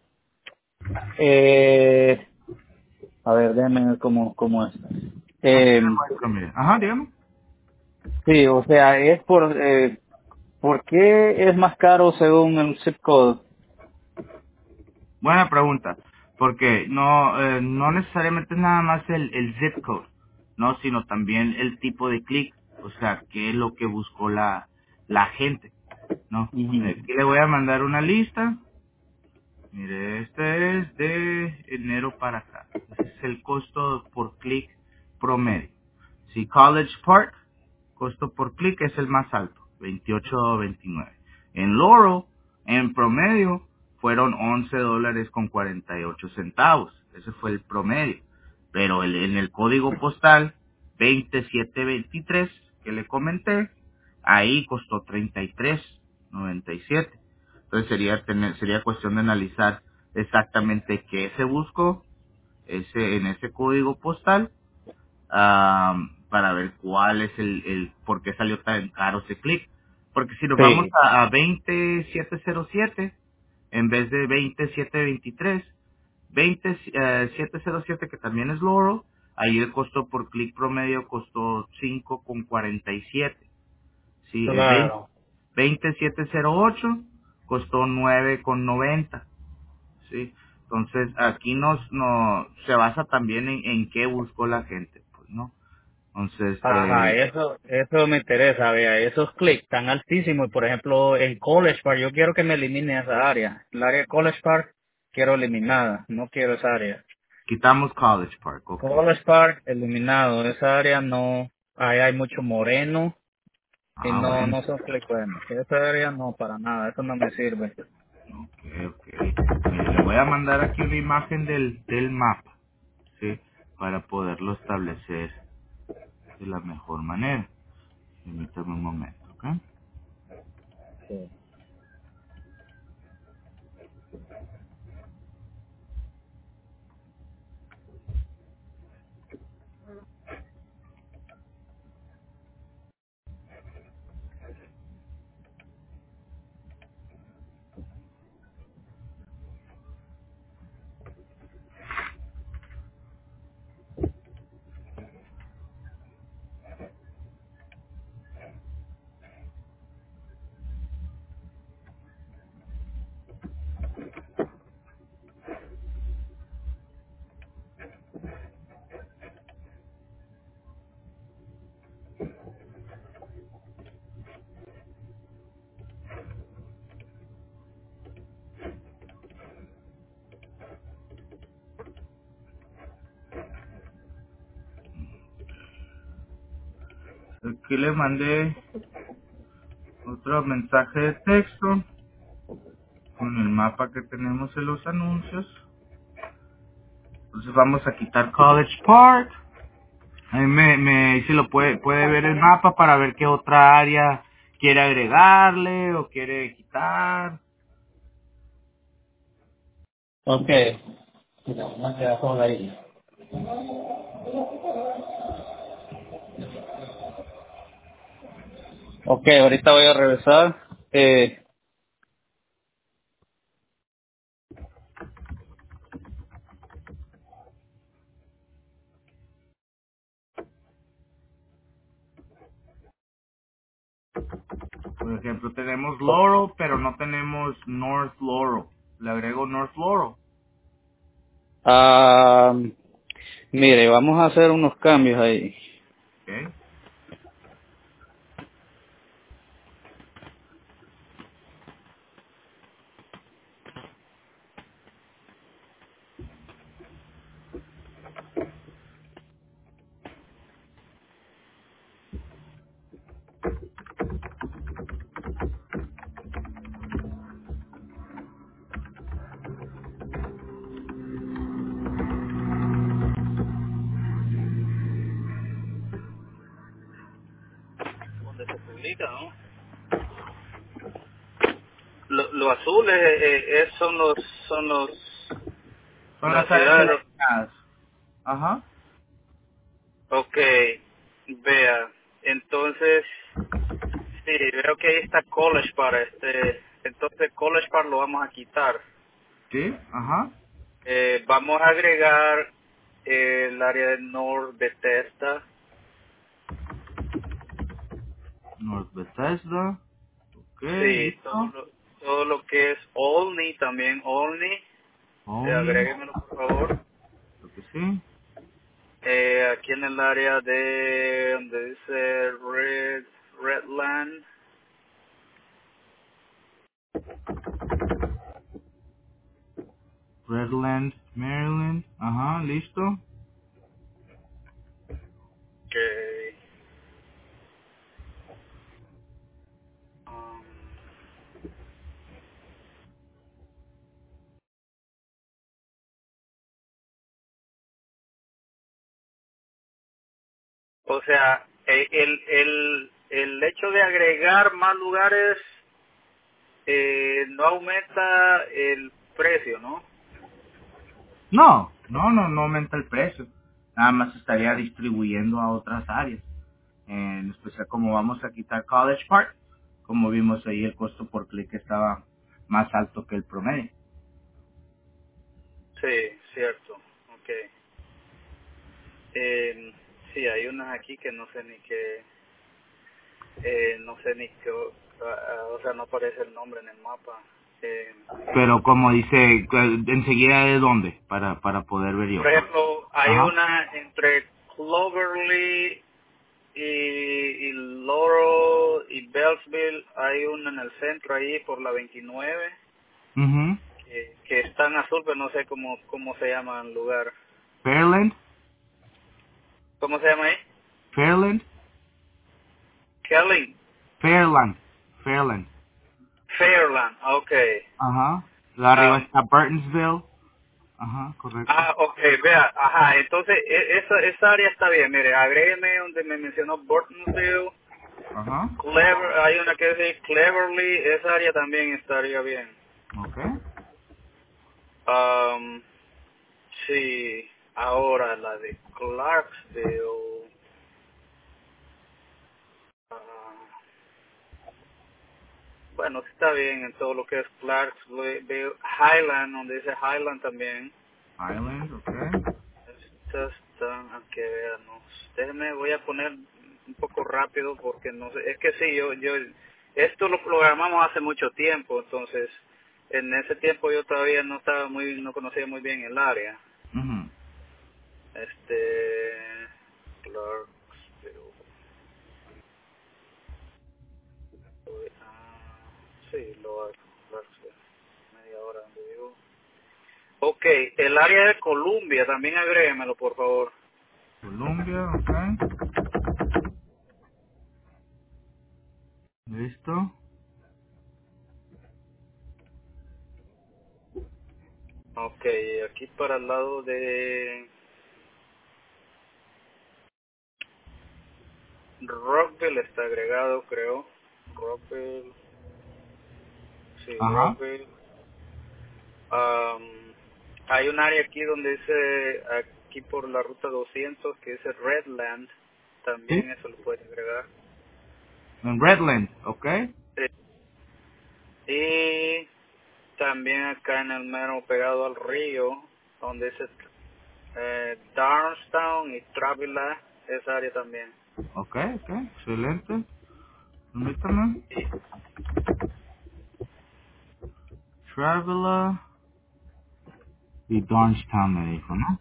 eh, a ver, déjame ver cómo es. Aquí Eh, le muestro, mire. Ajá, dígame. sí, o sea, ¿por qué es más caro según el zip code? Buena pregunta, porque no necesariamente es nada más el zip code, no, sino también el tipo de clic, o sea, qué es lo que buscó la gente, ¿no? Ujú. Aquí le voy a mandar una lista. Mire, este es de enero para acá. Ese es el costo por clic promedio. Si College Park, costo por clic es el más alto, 28.29. En Laurel, en promedio, fueron $11 con 48 centavos. Ese fue el promedio. Pero en el código postal 2723 que le comenté, ahí costó 33.97. Entonces sería cuestión de analizar exactamente qué se buscó en ese código postal, para ver cuál es por qué salió tan caro ese clic. Porque si nos vamos Sí, a 20707 en vez de 20723, 20707 que también es Laurel, ahí el costo por clic promedio costó 5,47. Sí, el claro. 20708 costó 9,90. Sí, entonces aquí no se basa también en qué buscó la gente, pues, ¿no? Entonces, Ajá, eso me interesa, vea, esos clics tan altísimos, por ejemplo, en College Park, yo quiero que me elimine esa área. El área de College Park quiero eliminada, no quiero esa área. quitamos College Park, ok. College Park eliminado, esa área no, ahí hay mucho moreno y Ah, no, bueno, no son clics buenos. Esa área no, para nada, eso no me sirve. ok. Mire, le voy a mandar aquí una imagen del mapa, ¿sí? Para poderlo establecer de la mejor manera. Permítame un momento, ¿ok? Sí. Aquí le mandé otro mensaje de texto con el mapa que tenemos en los anuncios. Entonces vamos a quitar College Park. Ahí si lo puede ver el mapa para ver qué otra área quiere agregarle o quiere quitar. Ok, mira, una queda sola ahí. Ok, ahorita voy a revisar. Por ejemplo, tenemos Laurel, pero no tenemos North Laurel. Le agrego North Laurel. Ah, mire, vamos a hacer unos cambios ahí. ¿Ok? donde se publica, ¿no? Lo azul son los Son las las áreas ciudades. seleccionadas. Ajá. Ok, vea, entonces sí, veo que ahí está College Park, entonces College Park lo vamos a quitar. ¿Sí? Ajá. Vamos a agregar el área de North Bethesda, North Bethesda. Ok, sí, listo. todo lo que es Olney también, Olney, Only. agréguemelo por favor. Creo que sí. Aquí en el área de donde dice Redland, Redland, Maryland. Ajá, listo. que um, o sea, el hecho de agregar más lugares no aumenta el precio, ¿no? No aumenta el precio. Nada más estaría distribuyendo a otras áreas. En especial como vamos a quitar College Park. como vimos ahí el costo por clic estaba más alto que el promedio. Sí, cierto. Ok. Sí, hay unas aquí que no sé ni qué, no sé ni qué, o sea, no aparece el nombre en el mapa. Eh, Pero como dice, enseguida de dónde, para poder ver yo. por ejemplo, hay Ajá. una entre Cloverly y Laurel y Bellsville, hay una en el centro ahí por la 29 Mhm. que está en azul, pero no sé cómo se llama el lugar. Fairland, ¿Cómo se llama ahí? Fairland, Kelly. Fairland, Fairland. Fairland, okay. Ajá. La arriba Um, está Burtonsville. Ajá, correcto. ok, vea, ajá, entonces esa área está bien, mire, agrégueme donde me mencionó Burtonsville, Ajá. Clever, hay una que dice Cleverly, esa área también estaría bien. Ok. Um, sí, ahora la de Clarksville, ah, bueno, sí está bien en todo lo que es Clarksville, Highland, donde dice Highland también. Island, ok. Estas están, aunque veamos, déjeme, voy a poner un poco rápido porque no sé, es que sí, esto lo programamos hace mucho tiempo, entonces, en ese tiempo yo todavía no conocía muy bien el área. Mhm. Clarksville, sí, Clarksville, media hora donde vivo. Ok, el área de Columbia, también agréguemelo, por favor. Colombia, ok. Listo. Ok, aquí para el lado de Rockville está agregado, creo. Rockville, sí, Ajá. Rockville. Hay un área aquí donde dice, aquí por la ruta 200, que dice Redland. Sí. También eso lo puede agregar. En Redland, ok. Sí. Y también acá en el mero pegado al río, donde dice Darnestown y Travila, esa área también. Ok, ok. Excelente. Permítame. Traveler y Dornstown me dijo, ¿no?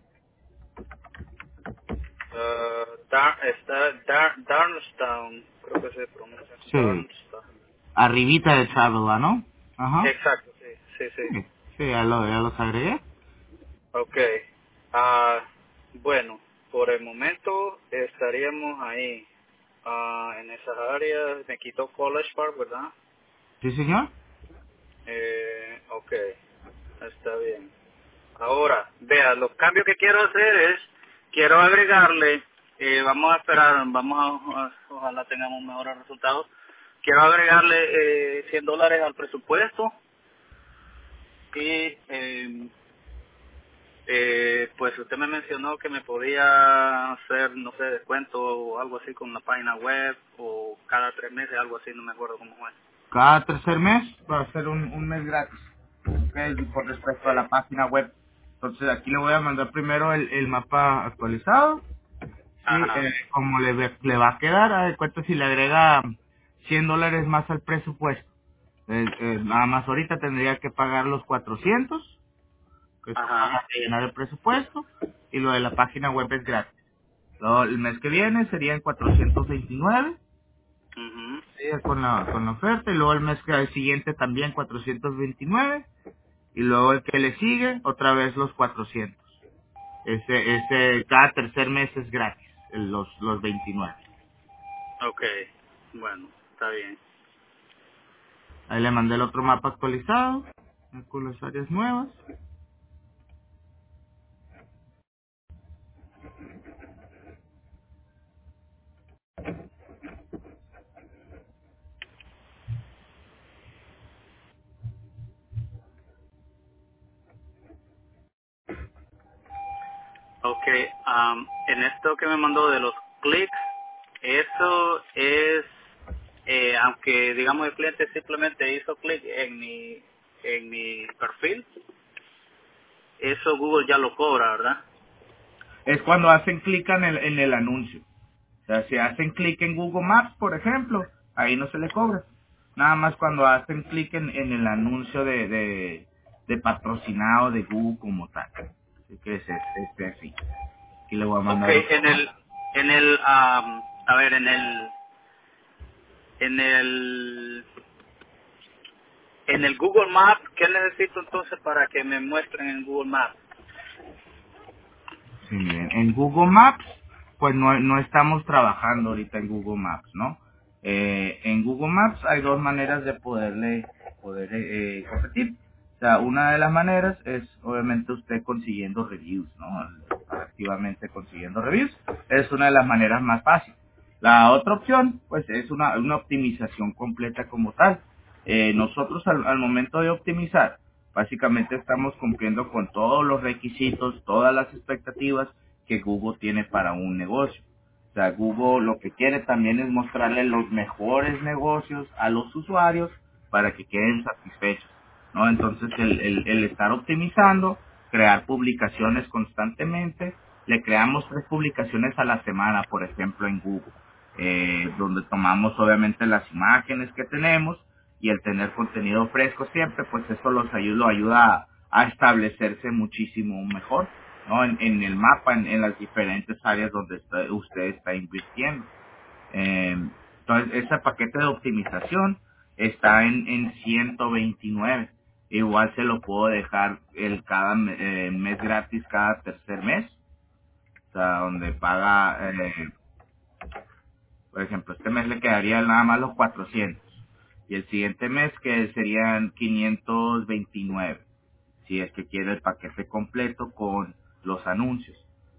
Darnestown, creo que se pronuncia Sí. Darnestown. Arribita de Traveler, ¿no? Ajá. Exacto, sí, sí, sí. Sí, sí, ya los agregué. Ok. Ah, bueno, por el momento estaríamos ahí, en esas áreas. Me quitó College Park, ¿verdad? Sí, señor. Ok, está bien. Ahora, vea, los cambios que quiero hacer es, quiero agregarle, vamos a esperar, ojalá tengamos mejores resultados. Quiero agregarle $100 al presupuesto y pues usted me mencionó que me podía hacer, no sé, descuento o algo así con la página web o cada 3 meses, algo así, no me acuerdo cómo fue. Cada tercer mes va a ser un mes gratis. Ok, y por respecto a la Okay. página web. Entonces aquí le voy a mandar primero el mapa actualizado. Sí, Ajá, como le va a quedar, a de cuenta si le agrega $100 más al presupuesto. Nada más ahorita tendría que pagar los 400, que es como ajá, llenar el presupuesto, y lo de la página web es gratis. Luego, el mes que viene serían 429, mhm, sí, con la oferta, y luego el mes que el siguiente también 429, y luego el que le sigue otra vez los 400. Cada tercer mes es gratis, los 29. okay, bueno, está bien. Ahí le mandé el otro mapa actualizado, con las áreas nuevas. Okay, en esto que me mandó de los clics, eso es aunque digamos el cliente simplemente hizo clic en mi perfil, eso Google ya lo cobra, ¿verdad? Es cuando hacen clic en el anuncio. O sea, si hacen clic en Google Maps, por ejemplo, ahí no se le cobra. Nada más cuando hacen clic en el anuncio de patrocinado de Google como tal. Así que es así. Aquí le voy a Ok, mandar un... a ver, en el, en el Google Maps, ¿qué necesito entonces para que me muestren en Google Maps? Sí, miren, en Google Maps, pues no estamos trabajando ahorita en Google Maps, ¿no? En Google Maps hay dos maneras de poder competir. O sea, una de las maneras es obviamente usted consiguiendo reviews, ¿no? Activamente consiguiendo reviews. Es una de las maneras más fáciles. La otra opción, pues es una optimización completa como tal. Nosotros al momento de optimizar, básicamente estamos cumpliendo con todos los requisitos, todas las expectativas que Google tiene para un negocio. O sea, Google lo que quiere también es mostrarle los mejores negocios a los usuarios para que queden satisfechos, ¿no? Entonces, el estar optimizando, crear publicaciones constantemente, le creamos 3 publicaciones a la semana, por ejemplo, en Google, donde tomamos obviamente las imágenes que tenemos y el tener contenido fresco siempre, pues eso lo ayuda a establecerse muchísimo mejor, ¿no? En el mapa, en las diferentes áreas donde usted está invirtiendo. Entonces, ese paquete de optimización está en 129. Igual se lo puedo dejar cada mes gratis cada tercer mes. O sea, donde paga, por ejemplo, este mes le quedaría nada más los 400. Y el siguiente mes que serían 529. Si es que quiere el paquete completo con los anuncios.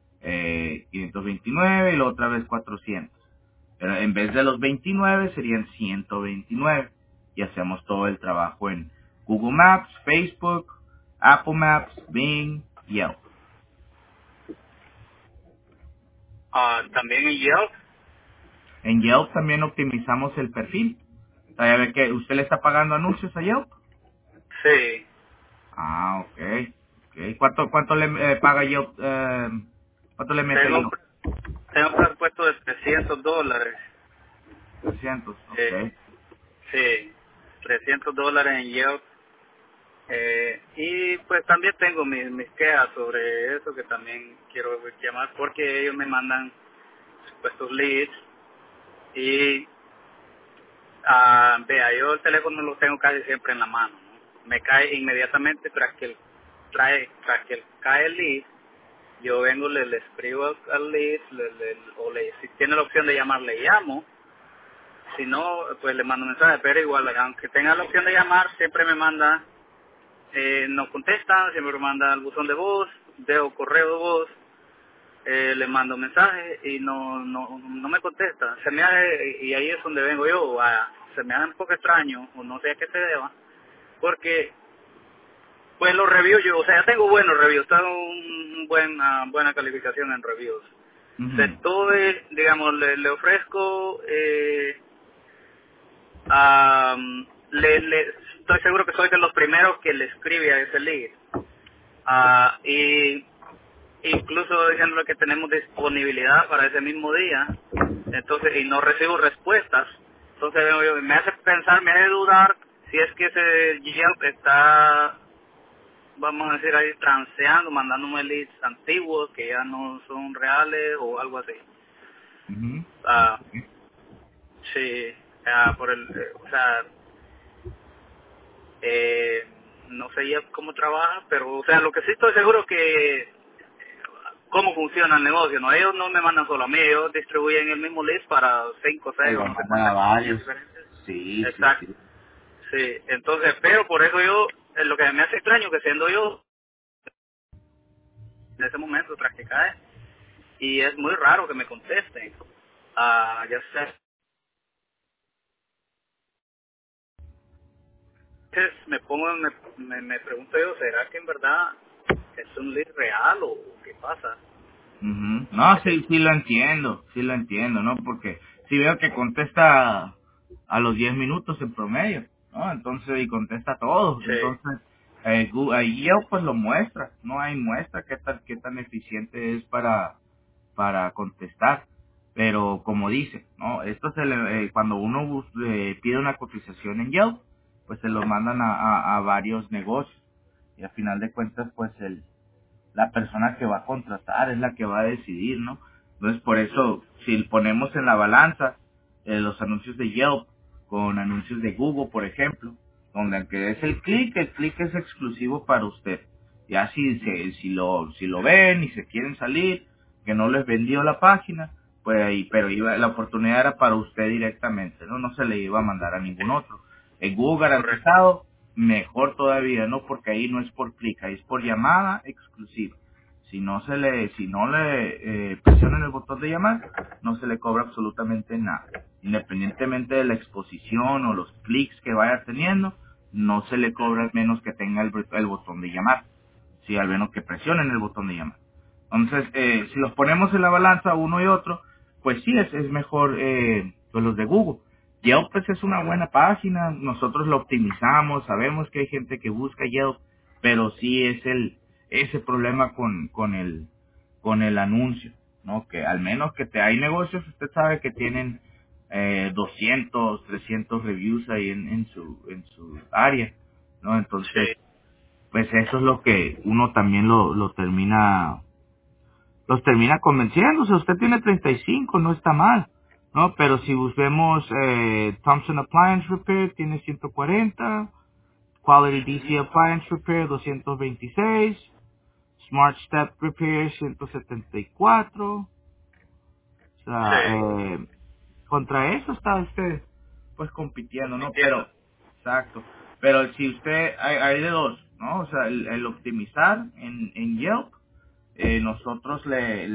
529 y la otra vez 400. Pero en vez de los 29 serían 129. Y hacemos todo el trabajo en Google Maps, Facebook, Apple Maps, Bing, Yelp. También en Yelp. En Yelp también optimizamos el perfil. O sea, ya ve que usted le está pagando anuncios a Yelp. Sí, Ah, ok. ¿Cuánto le paga Yelp? ¿Cuánto le mete tengo, Yelp? tengo un presupuesto de $300. 300, Eh, ok. sí, $300 en Yelp. Y pues también tengo mis quejas sobre eso, que también quiero llamar porque ellos me mandan supuestos leads y vea, yo el teléfono lo tengo casi siempre en la mano, ¿no? Me cae inmediatamente tras que cae el lead. Yo vengo, le escribo al lead, si tiene la opción de llamar, le llamo. Si no, pues le mando un mensaje, pero igual, aunque tenga la opción de llamar, siempre me manda, no contesta, siempre me manda al buzón de voz, dejo correo de voz, le mando un mensaje y no me contesta. Se me hace, y ahí es donde vengo yo, se me hace un poco extraño, o no sé a qué se deba, porque pues los reviews, o sea, ya tengo buenos reviews, tengo buena calificación en reviews. Ujú. Digamos, le ofrezco, estoy seguro que soy de los primeros que le escribe a ese lead. Y incluso diciéndole que tenemos disponibilidad para ese mismo día, entonces, y no recibo respuestas. Entonces, me hace pensar, me hace dudar si es que ese Yelp está, vamos a decir ahí, transeando, mandándome leads antiguos que ya no son reales o algo así. Ujú. Ah, sí, o sea, no sé ya cómo trabaja, pero, o sea, lo que sí estoy seguro que cómo funciona el negocio, ¿no? Ellos no me mandan solo a mí, ellos distribuyen el mismo list para 5, 6 Se o lo no sé mandan a cuántas compañías varios. diferentes. Sí, sí, Exacto, sí. sí. Entonces, pero por eso yo, lo que me hace extraño que siendo yo en ese momento tras que cae, y es muy raro que me contesten. Ya sé, entonces me pregunto yo, ¿será que en verdad es un lead real o qué pasa? Ujú. No, sí lo entiendo, ¿no? Porque si veo que contesta a los 10 minutos en promedio, ¿no? Entonces, y contesta todo. Sí. Entonces, Yelp pues lo muestra, no hay muestra qué tan eficiente es para contestar. Pero como dice, ¿no? Esto cuando uno pide una cotización en Yelp, pues se lo mandan a varios negocios. Y al final de cuentas, pues la persona que va a contratar es la que va a decidir, ¿no? Entonces, por eso, si ponemos en la balanza los anuncios de Yelp con anuncios de Google, por ejemplo, donde el que es el clic es exclusivo para usted. Ya si lo ven y se quieren salir, que no les vendió la página, pues ahí, pero la oportunidad era para usted directamente, ¿no? No se le iba a mandar a ningún otro. En Google Correcto. garantizado, mejor todavía, ¿no? Porque ahí no es por clic, ahí es por llamada exclusiva. Si no le presionan el botón de llamar, no se le cobra absolutamente nada. Independientemente de la exposición o los clics que vaya teniendo, no se le cobra al menos que tenga el botón de llamar. Sí, al menos que presionen el botón de llamar. Entonces, si los ponemos en la balanza uno y otro, pues sí, es mejor pues los de Google. Yelp pues es una buena página, nosotros lo optimizamos, sabemos que hay gente que busca Yelp, pero sí es ese problema con el anuncio, ¿no? Que al menos hay negocios, usted sabe que tienen 200, 300 reviews ahí en su área, ¿no? Entonces, Sí. pues eso es lo que uno también los termina convenciendo. O sea, usted tiene 35, no está mal, ¿no? Pero si vemos Thompson Appliance Repair tiene 140, Quality DC Appliance Repair 226, Smart Step Repair 174, o sea, Sí. contra eso está usted pues compitiendo, ¿no? Entiendo. Exacto. Pero si usted, hay de dos, ¿no? O sea, el optimizar en Yelp, nosotros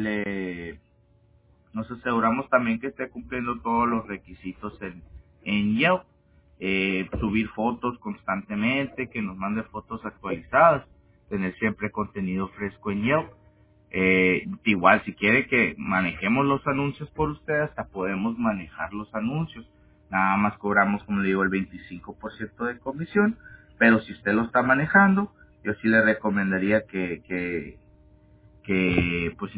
nos aseguramos también que esté cumpliendo todos los requisitos en Yelp. Subir fotos constantemente, que nos mande fotos actualizadas, tener siempre contenido fresco en Yelp. Igual, si quiere que manejemos los anuncios por usted, hasta podemos manejar los anuncios. Nada más cobramos, como le digo, el 25% de comisión, pero si usted lo está manejando, yo sí le recomendaría que pues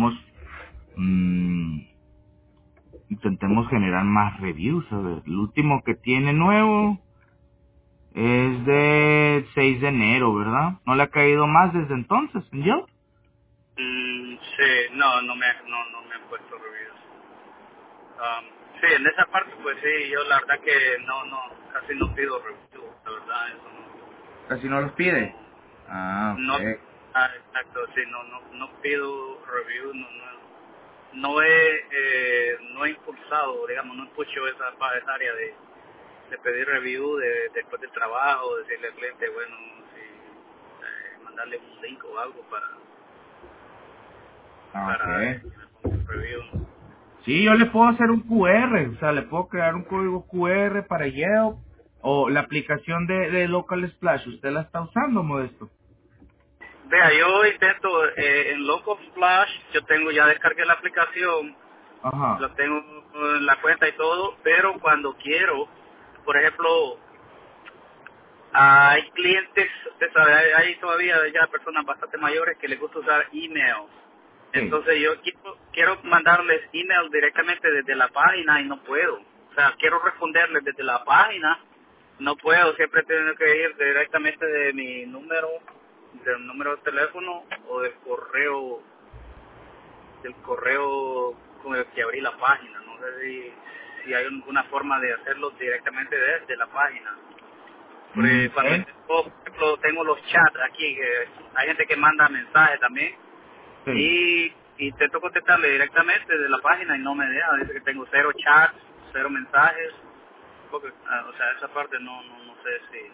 mm, intentemos generar más reviews. A ver, el último que tiene nuevo es de 6 de enero, ¿verdad? ¿No le ha caído más desde entonces en Yelp? Sí, no me han puesto reviews. Sí, en esa parte pues sí, yo la verdad que casi no pido reviews, la verdad, eso Casi no los pide. no, Ah, no, ok. exacto, sí, no pido reviews, no he impulsado, digamos, no escucho esa área de pedir review después del trabajo, decirle al cliente, bueno, si, mandarle un link o algo Ah, para ok. review. Sí, yo le puedo hacer un QR, o sea, le puedo crear un código QR para Yelp o la aplicación de Local Splash. ¿Usted la está usando, Modesto? Vea, yo intento en Local Splash, yo ya descargué la aplicación, Ajá. la tengo en la cuenta y todo, pero cuando quiero, por ejemplo, hay clientes, usted sabe, hay todavía ya personas bastante mayores que les gusta usar email. Sí. Entonces yo quiero mandarles email directamente desde la página y no puedo. O sea, quiero responderles desde la página, no puedo, siempre tengo que ir directamente de mi del número de teléfono o del correo con el que abrí la página. No sé si hay alguna forma de hacerlo directamente desde la página. Porque cuando Ok. por ejemplo, tengo los chats aquí, que hay gente que manda mensajes también, Sí. y intento contestarle directamente de la página y no me deja, dice que tengo 0 chats, 0 mensajes, porque, o sea, esa parte no sé si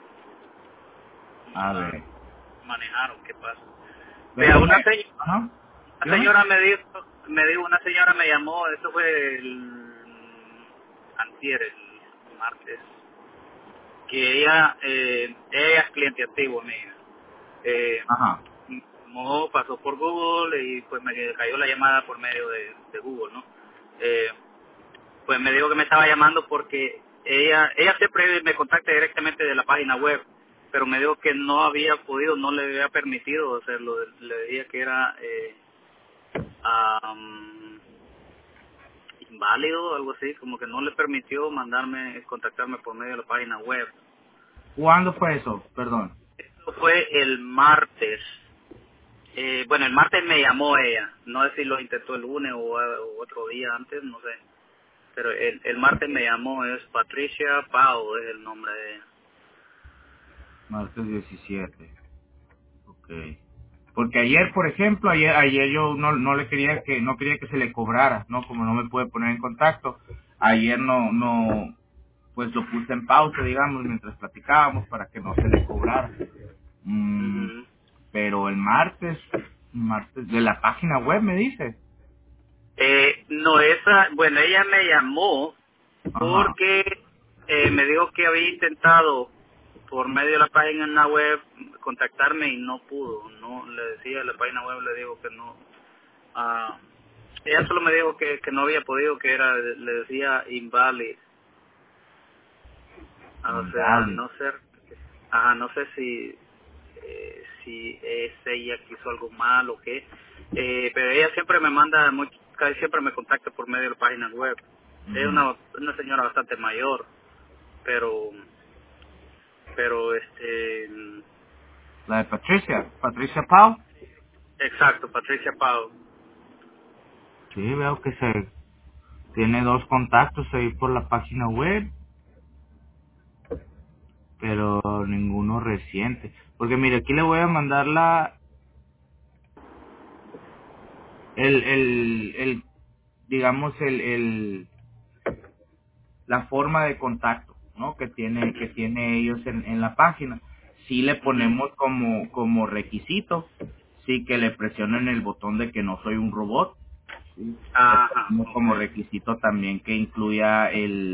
no A la ver. manejaron, qué pasa. Vea, Déjeme. Ajá. una Dígame. señora una señora me llamó, eso fue antier, el martes, que ella es cliente activo mía. Eh, Ajá. pasó por Google y pues me cayó la llamada por medio de Google, ¿no? Pues me dijo que me estaba llamando porque ella siempre me contacta directamente de la página web, pero me dijo que no había podido, no le había permitido hacerlo. Le decía que era am, inválido, algo así, como que no le permitió contactarme por medio de la página web. ¿Cuándo fue eso? Perdón. Esto fue el martes. Bueno, el martes me llamó ella. No sé si lo intentó el lunes o otro día antes, no sé. Pero el martes me llamó, es Patricia Pau, es el nombre de ella. Martes 17. Ok. Porque ayer, por ejemplo, ayer yo no le quería no quería que se le cobrara, ¿no? Como no me pude poner en contacto. Ayer pues lo puse en pausa, digamos, mientras platicábamos para que no se le cobrara. Mm, Ujú. pero el martes de la página web me dice. No, bueno, ella me llamó Ajá. porque me dijo que había intentado por medio de la página web contactarme y no pudo. No, le decía, la página web le dijo que no. Ah, ella solo me dijo que no había podido, le decía invalid. O sea, Invalid. no sé si es ella que hizo algo mal o qué. Pero ella siempre me manda, casi siempre me contacta por medio de la página web. Es Ujú. una señora bastante mayor, pero, La de Patricia Pau. exacto, Patricia Pau. Sí, veo que tiene dos contactos ahí por la página web, pero ninguno reciente. Porque mire, aquí le voy a mandar el digamos, la forma de contacto, ¿no? Que tiene ellos en la página. Si le Ujú. ponemos como requisito, sí que le presionen el botón de que no soy un robot, ¿sí? Le Ajá, ponemos como okay. requisito también que incluya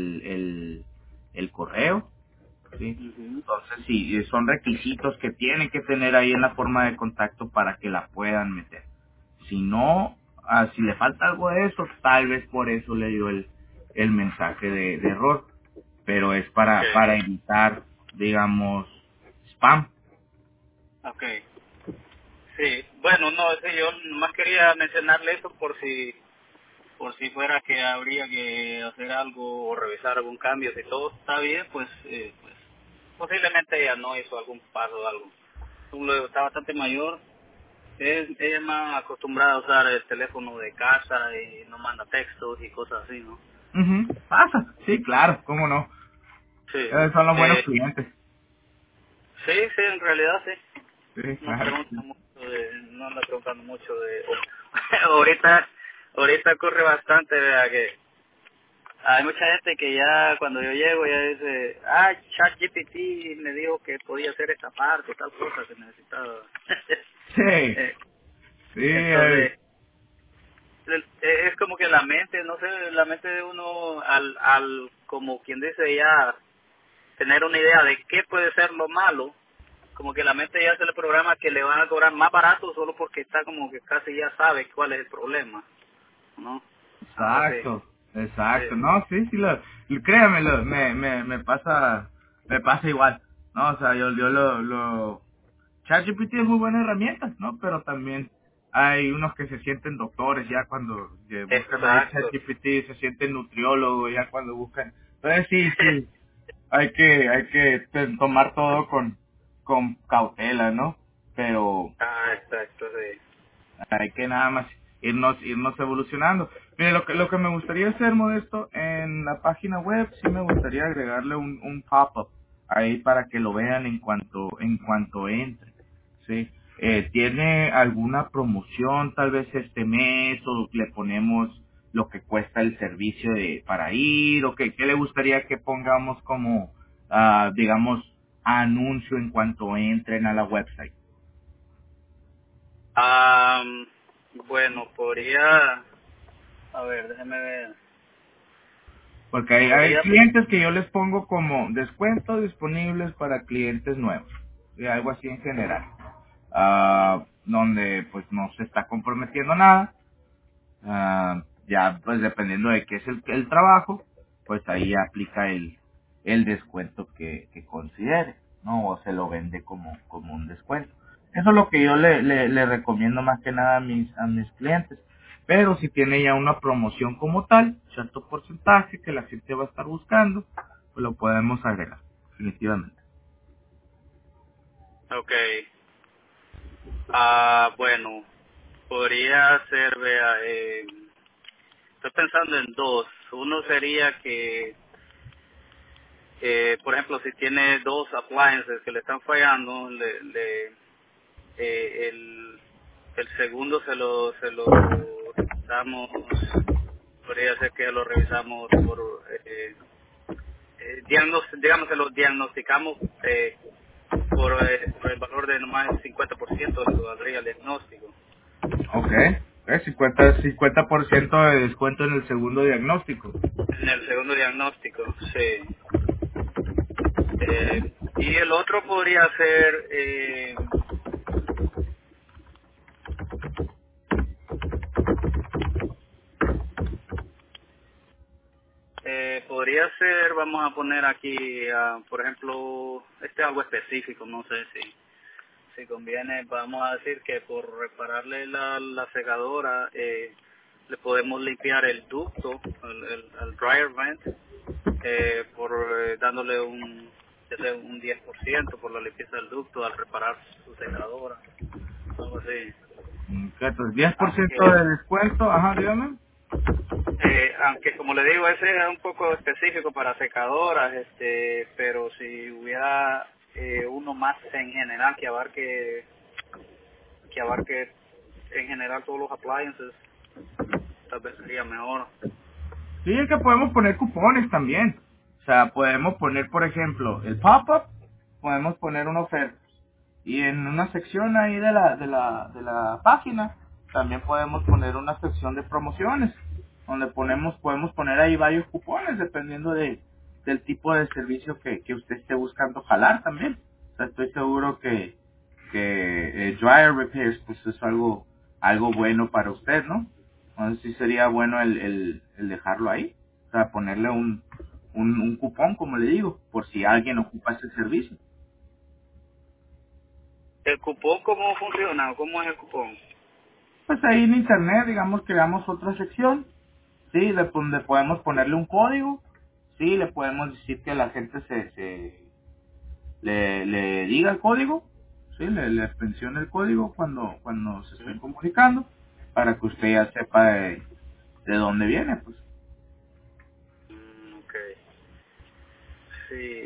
el correo, ¿sí? Ujú. Entonces, sí, son requisitos que tienen que tener ahí en la forma de contacto para que la puedan meter. Si no, si le falta algo de eso, tal vez por eso le dio el mensaje de error. Pero es Okay, para evitar, digamos, spam. okay. Sí, bueno, no, sí, yo nomás quería mencionarle eso por si fuera que habría que hacer algo o revisar algún cambio. Si todo está bien, pues posiblemente ella no hizo algún paso o algo. Luego está bastante mayor. Ella es más acostumbrada a usar el teléfono de casa y no manda textos y cosas así, ¿no? Ujú, pasa, sí, claro, cómo no. Sí. Son los buenos Eh, clientes. sí, en realidad sí. Sí, No claro. pregunta mucho no anda preguntando mucho de... ahorita, ahorita ocurre bastante, vea, que hay mucha gente que ya cuando yo llego ya dice, ChatGPT me dijo que podía hacer esta parte, tal cosa que necesitaba. Sí, Eh, sí, Entonces, es como que la mente, no sé, la mente de uno como quien dice ya, tener una idea de qué puede ser lo malo, como que la mente ya se le programa que le van a cobrar más barato solo porque está como que casi ya sabe cuál es el problema, ¿no? Algo así. exacto, exacto. Sí. No, sí, sí, créame, me pasa igual. No, o sea, ChatGPT es muy buena herramienta, ¿no? Pero también hay unos que se sienten doctores ya cuando buscan ahí Exacto. ChatGPT, se sienten nutriólogos ya cuando buscan. Entonces sí, hay que tomar todo con cautela, ¿no? Pero Exacto, sí. hay que nada más irnos evolucionando. Mire, lo que me gustaría hacer, Modesto, en la página web, sí me gustaría agregarle un pop-up ahí para que lo vean en cuanto entre, ¿sí? ¿Tiene alguna promoción tal vez este mes o le ponemos lo que cuesta el servicio para ir o qué le gustaría que pongamos como, digamos, anuncio en cuanto entren a la website? Am, bueno, podría, a ver, déjeme ver, Porque hay podría, clientes que yo les pongo como descuentos disponibles para clientes nuevos. Y algo así en general. Donde pues no se está comprometiendo nada. Ya pues dependiendo de qué es el trabajo, pues ahí aplica el descuento que considere, ¿no? O se lo vende como un descuento. Eso es lo que yo le recomiendo más que nada a mis clientes. Pero si tiene ya una promoción como tal, cierto porcentaje que la gente va a estar buscando, pues lo podemos agregar, definitivamente. Okay. Bueno, podría ser, vea, estoy pensando en dos. Uno sería que, por ejemplo, si tiene dos appliances que le están fallando, el segundo se lo revisamos, podría ser que lo revisamos por, digamos, se lo diagnosticamos por el valor de nomás el 50% de lo que valdría el diagnóstico. Ok, 50% de descuento en el segundo diagnóstico. En el segundo diagnóstico, sí. Y el otro podría ser, vamos a poner aquí, por ejemplo, este es algo específico, no sé si conviene, vamos a decir que por repararle la secadora, le podemos limpiar el ducto, el dryer vent, dándole ya sea un 10% por la limpieza del ducto al reparar su secadora, algo así. Entonces, 10% Aunque de descuento, ajá, dígame. aunque como le digo, ese es un poco específico para secadoras, pero si hubiera uno más en general que abarque en general todos los appliances, tal vez sería mejor. Sí, es que podemos poner cupones también. O sea, podemos poner, por ejemplo, el pop-up, podemos poner una oferta. Y en una sección ahí de la página, también podemos poner una sección de promociones, donde podemos poner ahí varios cupones, dependiendo del tipo de servicio que usted esté buscando jalar también. O sea, estoy seguro que dryer repairs, pues es algo bueno para usted, ¿no? Entonces sí sería bueno el dejarlo ahí. O sea, ponerle un cupón, como le digo, por si alguien ocupa ese servicio. ¿El cupón cómo funciona? ¿Cómo es el cupón? Pues ahí en internet, digamos, creamos otra sección, sí, donde podemos ponerle un código, sí, le podemos decir que la gente le diga el código, sí, le mencione el código cuando se estén Ujú. comunicando, para que usted ya sepa de dónde viene, pues. Okay. Sí,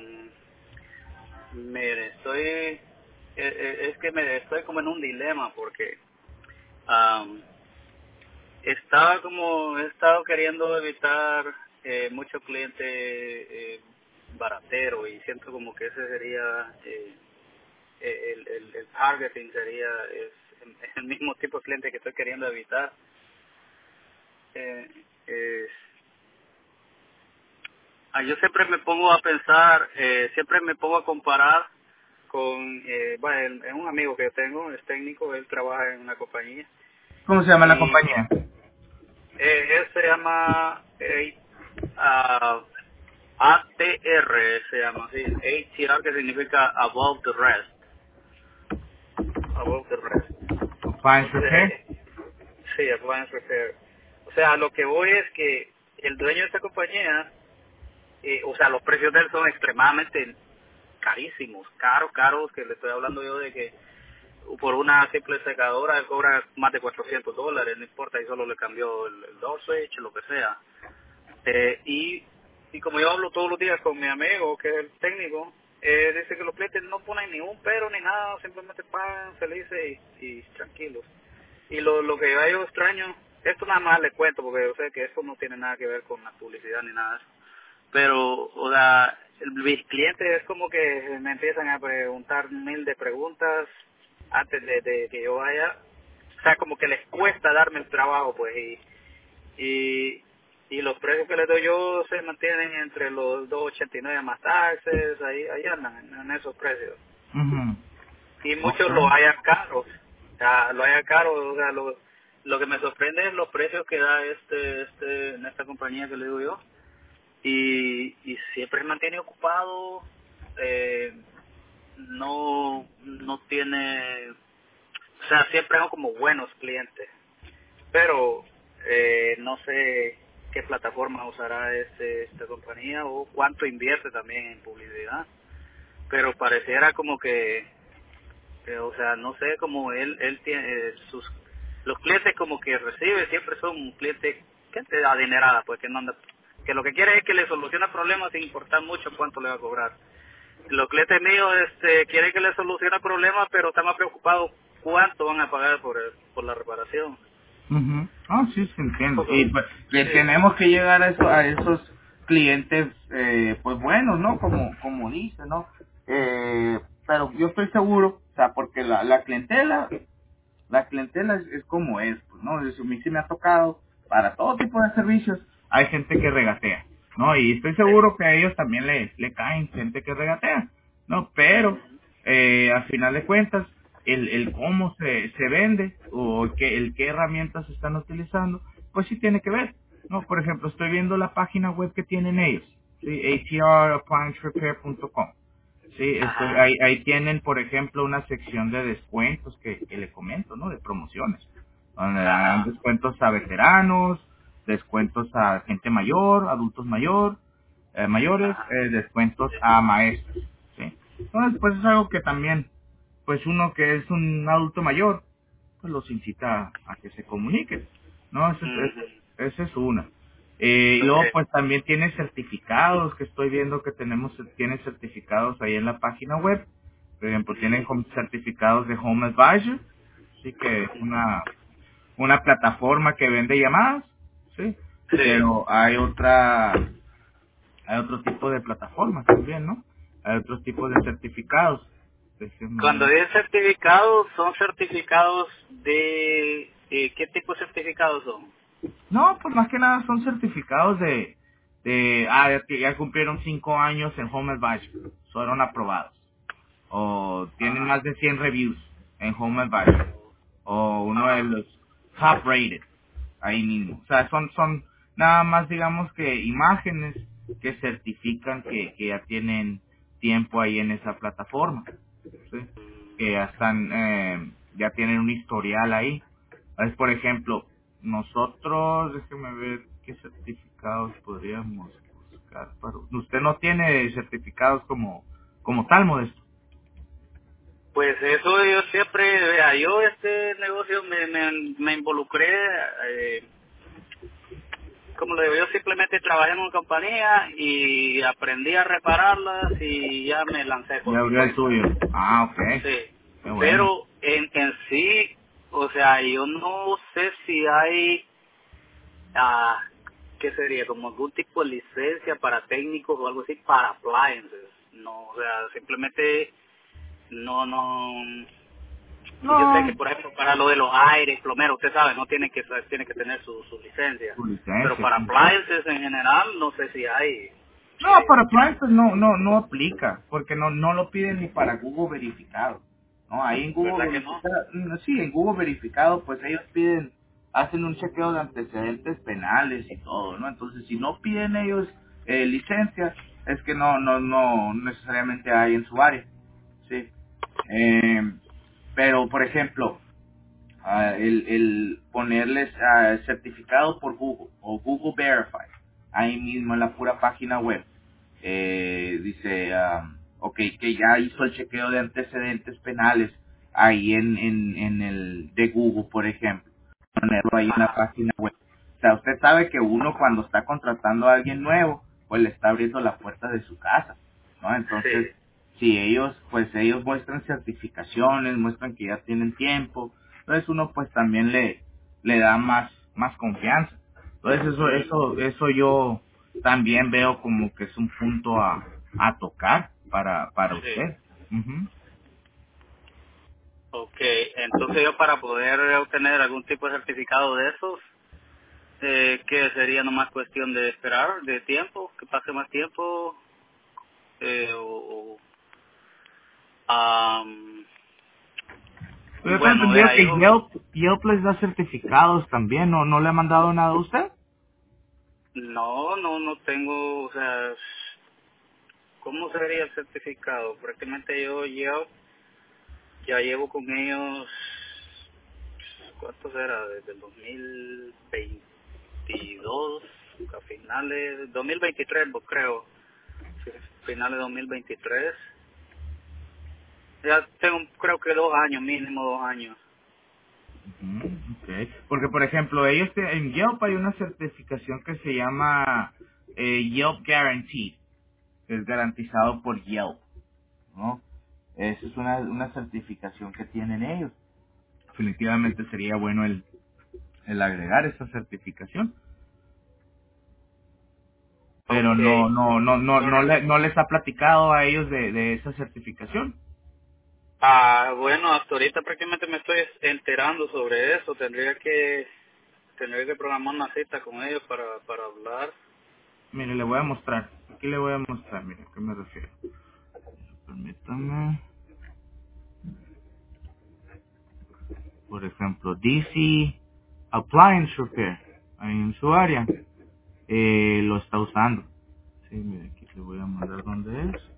mire, es que me estoy como en un dilema porque um, he estado queriendo evitar mucho cliente baratero y siento como que ese sería el targeting es el mismo tipo de cliente que estoy queriendo evitar. Eh, es- yo siempre me pongo a pensar, siempre me pongo a comparar con, es un amigo que tengo, es técnico, él trabaja en una compañía ¿Cómo se llama la y compañía? él se llama ah, ATR, se llama así, ATR, que significa Above the Rest, Above the Rest. Appliance Entonces, Repair. sí, Appliance Repair. O sea, lo que voy es que el dueño de esta compañía, o sea, los precios de él son extremadamente carísimos, caros, que le estoy hablando yo de que por una simple secadora él cobra más de $400, no importa, y solo le cambió el door switch, lo que sea. Y como yo hablo todos los días con mi amigo, que es el técnico, dice que los clientes no ponen ni un pero ni nada, simplemente pagan felices y tranquilos. Y lo que yo extraño, esto nada más le cuento, porque yo sé que esto no tiene nada que ver con la publicidad ni nada de eso. Pero, o sea, mis clientes es como que me empiezan a preguntar mil de preguntas antes de que yo vaya. O sea, como que les cuesta darme el trabajo, pues, y, y los precios que les doy yo se mantienen entre los 2.89 más taxes, ahí andan en esos precios. Ujú. Y Ok. muchos lo hayan caros, o sea, lo hayan caros, o sea, lo que me sorprende es los precios que da en esta compañía que le digo yo. y siempre se mantiene ocupado, no tiene, o sea, siempre son como buenos clientes, pero no sé qué plataforma usará esta compañía o cuánto invierte también en publicidad, pero pareciera como que o sea, no sé, como él tiene los clientes como que recibe siempre son clientes gente adinerada, pues que no anda, que lo que quiere es que le solucione problemas sin importar mucho cuánto le va a cobrar. Los clientes míos quieren que le solucione problemas, pero están más preocupados cuánto van a pagar por la reparación. Ujú. Ah, sí, se entiende. Porque, Y pues que sí, tenemos que llegar a esos clientes, pues buenos, ¿no? Como dice, ¿no? Pero yo estoy seguro, o sea, porque la clientela es como es, pues, ¿no? Eso a mí sí me ha tocado, para todo tipo de servicios, hay gente que regatea, ¿no? Y estoy sí. seguro que a ellos también le caen gente que regatea, ¿no? Pero, Ujú. al final de cuentas, el cómo se vende, o qué herramientas están utilizando, pues sí tiene que ver, ¿no? Por ejemplo, estoy viendo la página web que tienen ellos, ¿sí? atrappliancerepair.com. Sí, Ajá, ahí tienen, por ejemplo, una sección de descuentos que le comento, ¿no? De promociones, donde dan ajá, descuentos a veteranos, descuentos a gente mayor, mayores, ajá, descuentos a maestros, ¿sí? Entonces, pues es algo que también, pues uno que es un adulto mayor, pues los incita a que se comuniquen, ¿no? ujú. Esa es una. Y luego Okay. pues también tiene certificados, que estoy viendo que tiene certificados ahí en la página web. Por ejemplo, tienen Ujú. certificados de Home Advisor, sí que es una plataforma que vende llamadas, sí. Sí. Pero hay otro tipo de plataformas también, ¿no? Hay otros tipos de certificados. Déjenme Cuando ver. dicen certificados, ¿son certificados de qué tipo de certificados son? No, pues más que nada son certificados ya cumplieron 5 años en Home Advisor, fueron aprobados. O tienen Ajá. más de 100 reviews en Home Advisor. O uno de Ajá. los top rated, ahí mismo. O sea, son nada más digamos que imágenes que certifican que ya tienen tiempo ahí en esa plataforma. ¿Sí? Que ya están, ya tienen un historial ahí. Es por ejemplo, nosotros, déjeme ver qué certificados podríamos buscar para... Usted no tiene certificados como tal, Modesto. Pues eso yo siempre, vea, yo este negocio me involucré, como le digo, yo simplemente trabajé en una compañía y aprendí a repararlas y ya me lancé por Ya mi abrió el cuenta. suyo. Ah, ok. Sí, Qué bueno. pero en sí, o sea, yo no sé si hay, ah, ¿qué sería? Como algún tipo de licencia para técnicos o algo así para appliances. No, o sea, simplemente no. Yo sé que, No, por ejemplo, para lo de los aires, plomero, usted sabe, no tiene que tener su licencia. su Pero licencia, para sí. appliances en general, no sé No, si hay para opción. appliances no aplica, porque no lo piden ni para Google verificado. No, ahí en Google ¿Verdad que no? verificado, sí, en Google verificado, pues ellos hacen un chequeo de antecedentes penales y todo, ¿no? Entonces, si no piden ellos licencia, es que no necesariamente hay en su área, sí. Eh, pero, por ejemplo, el ponerles certificado por Google o Google Verify, ahí mismo en la pura página web, dice, ok, que ya hizo el chequeo de antecedentes penales ahí en el de Google, por ejemplo, ponerlo ahí en la Ajá, página web. O sea, usted sabe que uno cuando está contratando a alguien nuevo, pues le está abriendo la puerta de su casa, ¿no? Entonces, sí, si ellos muestran certificaciones, muestran que ya tienen tiempo, entonces uno pues también le da más confianza. Entonces eso yo también veo como que es un punto a tocar para sí. usted. Ujú. Ok, entonces yo para poder obtener algún tipo de certificado de esos, que sería nomás cuestión de esperar, de tiempo, que pase más tiempo, o Yo tengo bueno, entendido vea, que yo Yelp les da certificados también, ¿no le ha mandado nada a usted? No tengo, o sea, ¿cómo sería el certificado? Prácticamente yo ya llevo con ellos, ¿cuánto será? Desde el 2022, a finales, 2023, pues, creo, sí, finales de 2023. Ya tengo, creo que 2 años, mínimo 2 años. Ujú, okay. Porque, por ejemplo, en Yelp hay una certificación que se llama Yelp Guaranteed, que es garantizado por Yelp, ¿no? Esa es una certificación que tienen ellos. Definitivamente sería bueno el agregar esa certificación, pero Ok. no les ha platicado a ellos de esa certificación. Bueno, hasta ahorita prácticamente me estoy enterando sobre eso. Tendría que programar una cita con ellos para hablar. Mire, le voy a mostrar. Aquí le voy a mostrar, mire, ¿a qué me refiero? Permítame. Por ejemplo, DC Appliance Repair, ahí en su área, lo está usando. Sí, mire, aquí le voy a mandar dónde es.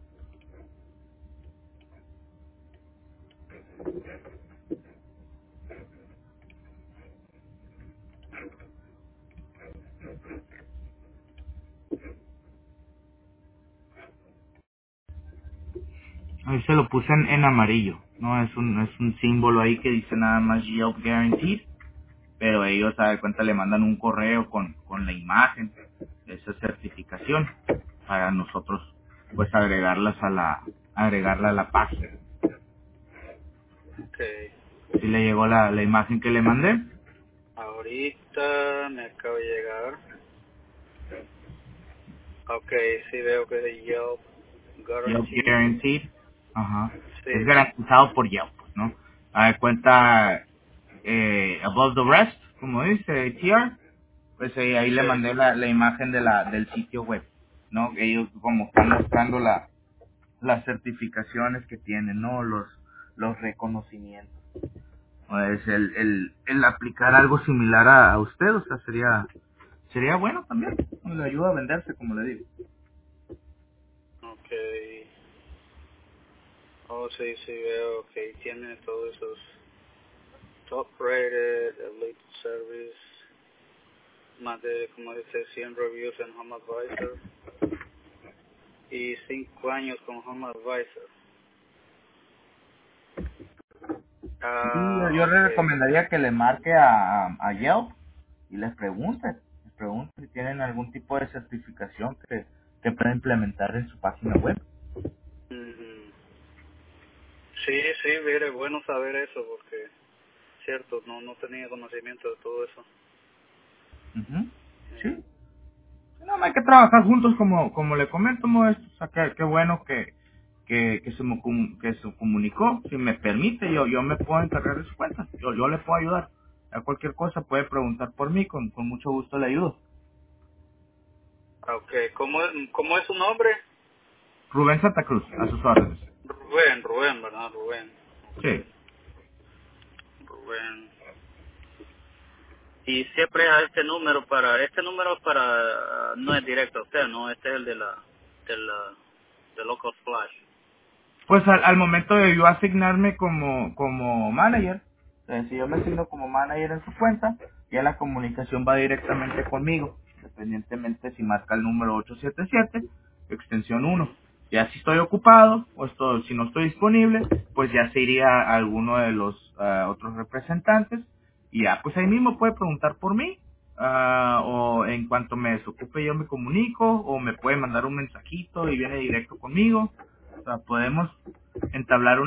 Ahí se lo puse en amarillo, ¿no? Es un símbolo ahí que dice nada más Yelp Guaranteed, pero ellos, a de cuenta, le mandan un correo con la imagen de esa certificación para nosotros, pues, agregarla a la página. Ok. ¿Sí le llegó la imagen que le mandé? Ahorita me acaba de llegar. Ok, sí veo que es de Yelp Yelp Guarantee. Guaranteed, ajá, es Sí, garantizado por Yelp, pues, ¿no? A de cuenta, above the rest, como dice TR, pues ahí le sí. mandé la imagen del sitio web, ¿no? Ellos como están mostrando las certificaciones que tienen, ¿no? Los reconocimientos. Pues el aplicar algo similar a usted, o sea, sería bueno también, le ayuda a venderse, como le digo. Ok. Oh, sí, sí veo que tiene todos esos top rated, elite service, más de, como dice, 100 reviews en Home Advisor y 5 años con Home Advisor. Sí, yo Ok. le recomendaría que le marque a Yelp y les pregunte si tienen algún tipo de certificación que pueda implementar en su página web. Ujú. Sí, sí, mire, bueno saber eso porque, cierto, no tenía conocimiento de todo eso. Ujú. Eh, Sí, no, hay que trabajar juntos como le comento, Modesto. O sea, qué bueno que se comunicó. Si me permite, yo me puedo encargar de su cuenta. Yo le puedo ayudar. A cualquier cosa puede preguntar por mí, con mucho gusto le ayudo. ok, ¿cómo es su nombre? Rubén Santa Cruz, a sus órdenes. Rubén, ¿verdad? Rubén. Sí. Ok, Rubén. Y siempre a este número para, no es directo a usted, ¿no? Este es el de la, de Local Flash. Pues al momento de yo asignarme como manager, si yo me asigno como manager en su cuenta, ya la comunicación va directamente conmigo, independientemente si marca el número 877, extensión 1. Ujú. Ya si estoy ocupado si no estoy disponible, pues ya se iría a alguno de los otros representantes y ya pues ahí mismo puede preguntar por mí, o en cuanto me desocupe yo me comunico, o me puede mandar un mensajito y viene directo conmigo. O sea, podemos entablar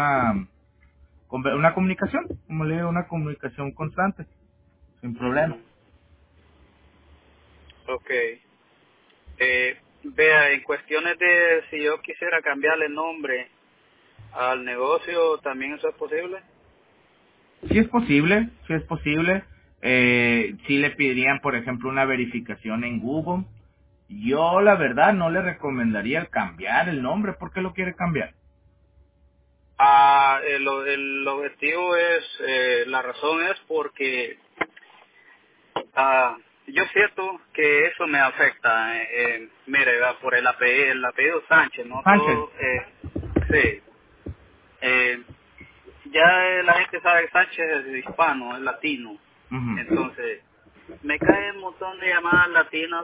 una comunicación, como le digo, una comunicación constante, sin problema. Ujú. Ok. Vea, en cuestiones de si yo quisiera cambiarle el nombre al negocio, ¿también eso es posible? Si es posible, si es posible. Si le pedirían, por ejemplo, una verificación en Google. Yo, la verdad, no le recomendaría el cambiar el nombre. ¿Por qué lo quiere cambiar? El objetivo es, la razón es porque yo siento que eso me afecta. Mire, por el apellido Sánchez, no Sánchez. todo, sí. Eh, ya la gente sabe que Sánchez es hispano, es latino. Ujú. Entonces, me cae un montón de llamadas latinas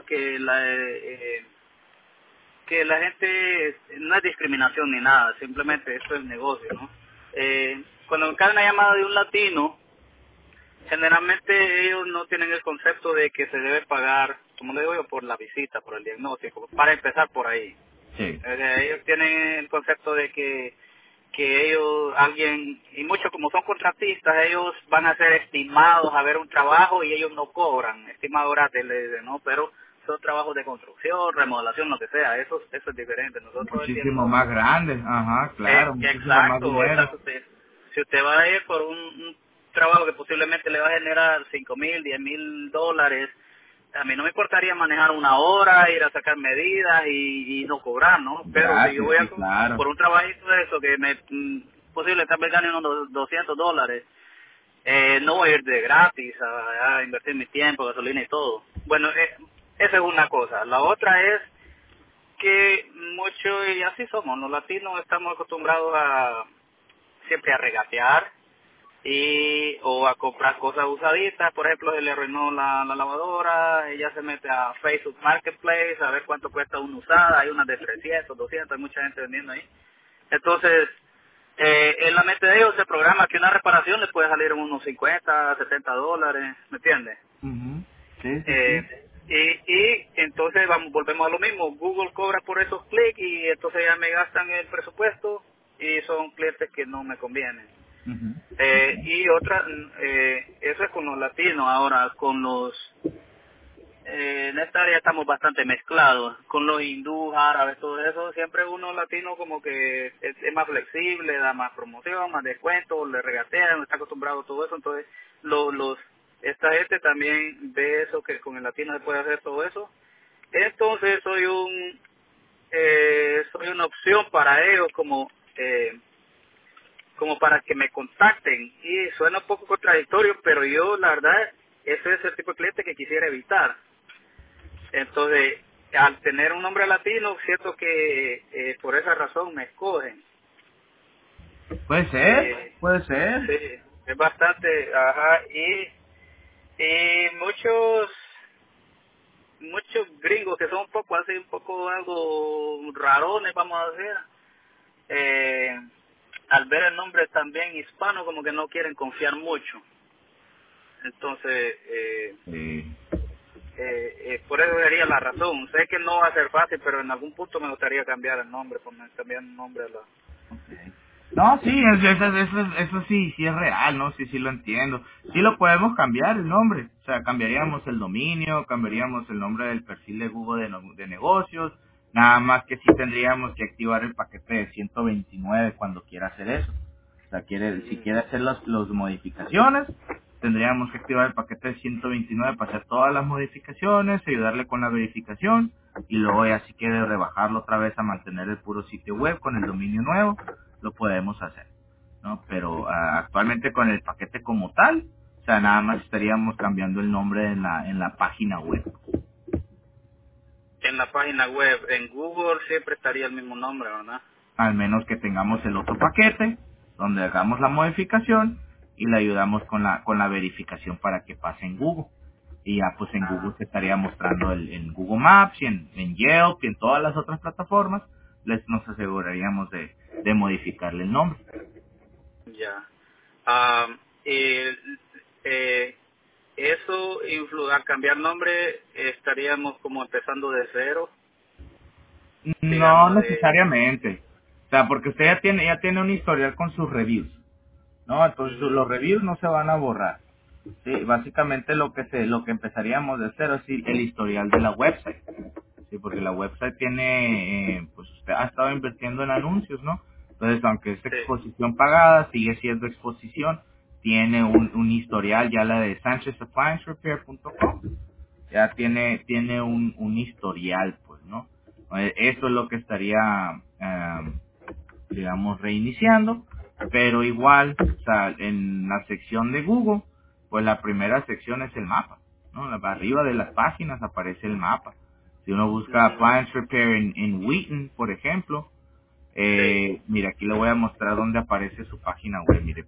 que la gente, no es discriminación ni nada, simplemente esto es negocio, ¿no? Cuando me cae una llamada de un latino, generalmente ellos no tienen el concepto de que se debe pagar, como le digo yo, por la visita, por el diagnóstico, para empezar por ahí. Sí. Ellos tienen el concepto de que ellos, alguien, y muchos como son contratistas, ellos van a ser estimados a ver un trabajo y ellos no cobran, estimados gratis, le dicen, ¿no? Pero son trabajos de construcción, remodelación, lo que sea, eso es diferente. Nosotros Muchísimo entiendo, más grandes, ajá, claro, muchísimo más exacto, dinero. exacto. Si usted va a ir por un trabajo que posiblemente le va a generar 5,000, 10,000 dólares, a mí no me importaría manejar una hora, ir a sacar medidas y no cobrar, ¿no? Pero si yo Gracias, voy sí, claro. por un trabajito de eso que posible tal vez gane unos $200, no voy a ir de gratis a invertir mi tiempo, gasolina y todo. Bueno, esa es una cosa. La otra es que mucho, y así somos, los latinos estamos acostumbrados a siempre a regatear o a comprar cosas usaditas. Por ejemplo, se le arruinó la lavadora, ella se mete a Facebook Marketplace a ver cuánto cuesta una usada, hay unas de 300, 200, hay mucha gente vendiendo ahí. Entonces, en la mente de ellos se programa que una reparación le puede salir en unos 50, 70 dólares, ¿me entiendes? Ujú. Sí, sí, sí. Y entonces volvemos a lo mismo, Google cobra por esos clics y entonces ya me gastan el presupuesto y son clientes que no me convienen. Ujú. Y otra, eso es con los latinos. Ahora, en esta área estamos bastante mezclados, con los hindúes, árabes, todo eso, siempre uno latino como que es más flexible, da más promoción, más descuento, le regatean, está acostumbrado a todo eso, entonces esta gente también ve eso, que con el latino se puede hacer todo eso. Entonces soy una opción para ellos como para que me contacten, y suena un poco contradictorio, pero yo la verdad ese es el tipo de cliente que quisiera evitar. Entonces, al tener un nombre latino, siento que por esa razón me escogen. Puede ser, Eh, puede ser. sí, es bastante, ajá, y muchos gringos que son un poco así, un poco algo rarones, vamos a decir, al ver el nombre también hispano, como que no quieren confiar mucho. Entonces, Sí. por eso sería la razón. Sé que no va a ser fácil, pero en algún punto me gustaría cambiar el nombre, cambiar el nombre a la... No, sí, eso sí, sí es real, ¿no? Sí, sí lo entiendo. Sí lo podemos cambiar el nombre. O sea, cambiaríamos el dominio, cambiaríamos el nombre del perfil de Google de negocios. Nada más que sí tendríamos que activar el paquete de 129 cuando quiera hacer eso. O sea, si quiere hacer las modificaciones, tendríamos que activar el paquete de 129 para hacer todas las modificaciones, ayudarle con la verificación y luego ya si quiere rebajarlo otra vez a mantener el puro sitio web con el dominio nuevo, lo podemos hacer, ¿no? Pero actualmente con el paquete como tal, o sea, nada más estaríamos cambiando el nombre en la página web. En la página web, en Google siempre estaría el mismo nombre, ¿verdad? Al menos que tengamos el otro paquete donde hagamos la modificación y le ayudamos con la verificación para que pase en Google. Y ya pues en Google Ah, se estaría mostrando en Google Maps y en Yelp y en todas las otras plataformas, nos aseguraríamos de modificarle el nombre. ya. Ah, y, eso al cambiar nombre estaríamos como empezando de cero, No digamos, necesariamente. O sea, porque usted ya tiene un historial con sus reviews, ¿no? Entonces los ujú, reviews no se van a borrar. Sí, básicamente lo que empezaríamos de cero es el historial de la website. Sí, porque la website tiene, pues usted ha estado invirtiendo en anuncios, ¿no? Entonces, aunque es sí, exposición pagada, sigue siendo exposición. Tiene un historial, ya la de sanchezappliancerepair.com, ya tiene un historial, pues, ¿no? Eso es lo que estaría, digamos, reiniciando, pero igual, o sea, en la sección de Google, pues la primera sección es el mapa. ¿no? Arriba de las páginas aparece el mapa. Si uno busca Ujú. appliance repair en Wheaton, por ejemplo, Sí. mira, aquí le voy a mostrar dónde aparece su página web, mire,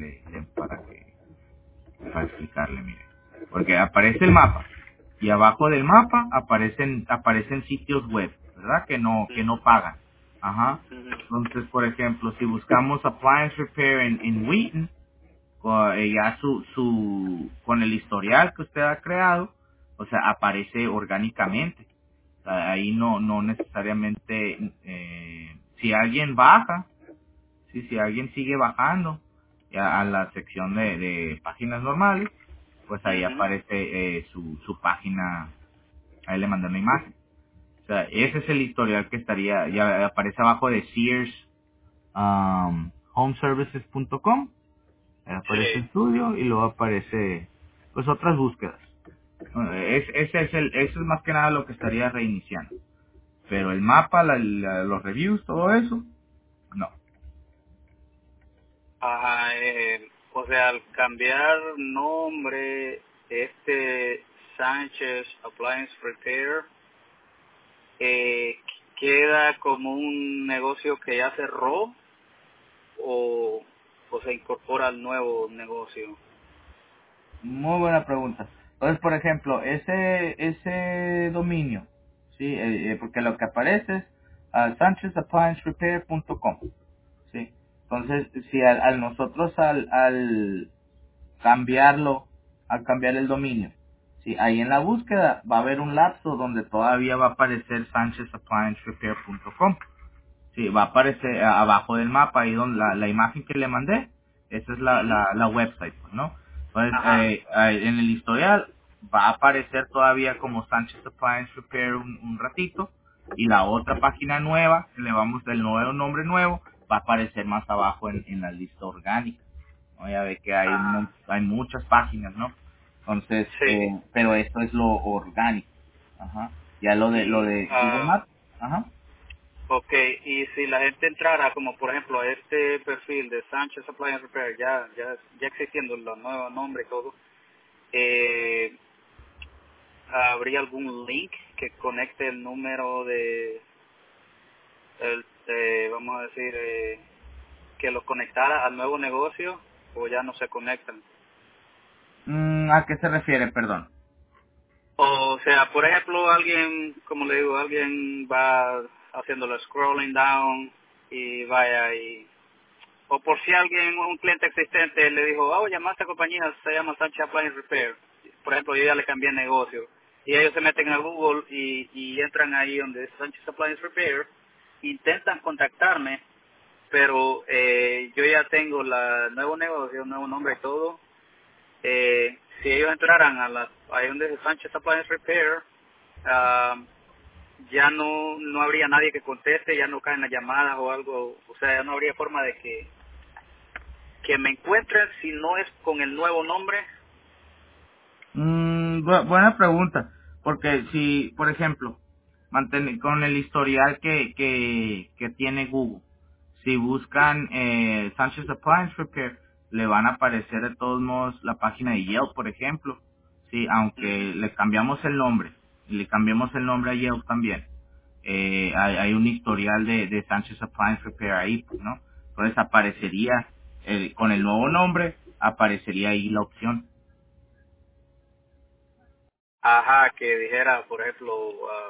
para explicarle, mire. Porque aparece el mapa y abajo del mapa aparecen sitios web, ¿verdad? Que no Ujú. pagan. Ajá. Ujú. Entonces, por ejemplo, si buscamos appliance repair en Wheaton, ya con el historial que usted ha creado, o sea, aparece orgánicamente. O sea, ahí no necesariamente, si alguien baja, si alguien sigue bajando ya a la sección de páginas normales, pues ahí Ujú. aparece su página, ahí le mandé una imagen. O sea, ese es el historial que estaría, ya aparece abajo de Sears homeservices.com, aparece Sí. estudio y luego aparece pues otras búsquedas. Eso es más que nada lo que estaría reiniciando. Pero el mapa, los reviews, todo eso, no. Ajá, o sea, al cambiar nombre, Sánchez Appliance Repair, eh, ¿queda como un negocio que ya cerró o se incorpora al nuevo negocio? Muy buena pregunta. Entonces, por ejemplo, ese dominio, sí, porque lo que aparece es sanchezappliancerepair.com, sí. Entonces, si al nosotros al cambiarlo, al cambiar el dominio, sí, ahí en la búsqueda va a haber un lapso donde todavía va a aparecer sanchezappliancerepair.com. Sí, va a aparecer abajo del mapa, ahí donde la imagen que le mandé, esa es Ujú. la website, pues, ¿no? Entonces, Ajá, en el historial va a aparecer todavía como Sánchez Appliance Repair un ratito, y la otra página nueva, que le vamos del nuevo nombre nuevo, va a aparecer más abajo en la lista orgánica, ¿no? Ya ve que ajá, hay muchas páginas, ¿no? Entonces, sí. pero esto es lo orgánico, ajá. Ya lo Y, de Google Maps, ajá. ok, y si la gente entrara, como por ejemplo a este perfil de Sánchez Appliance Repair, ya existiendo el nuevo nombre y todo, eh, ¿habría algún link que conecte el número vamos a decir, que los conectara al nuevo negocio o ya no se conectan? ¿A qué se refiere, perdón? O sea, por ejemplo, alguien, como le digo, alguien va haciéndolo scrolling down y vaya y... O por si alguien, un cliente existente le dijo, oh, llama a esta compañía, se llama Sánchez Appliance Repair. Por ejemplo, yo ya le cambié el negocio. Y ellos se meten a Google y entran ahí donde es Sánchez Appliance Repair, intentan contactarme, pero yo ya tengo el nuevo negocio, nuevo nombre y todo. Si ellos entraran ahí donde es Sánchez Appliance Repair, ah, ya no habría nadie que conteste, ya no caen las llamadas o algo, o sea, ya no habría forma de que me encuentren si no es con el nuevo nombre. Buena pregunta, porque si, por ejemplo, con el historial que tiene Google, si buscan Sanchez Appliance Repair, le van a aparecer de todos modos la página de Yelp, por ejemplo, sí, Ujú. aunque le cambiamos el nombre, y le cambiamos el nombre a Yelp también, hay un historial de Sanchez Appliance Repair ahí, pues, ¿no? Entonces aparecería, con el nuevo nombre, aparecería ahí la opción. Ajá, que dijera, por ejemplo,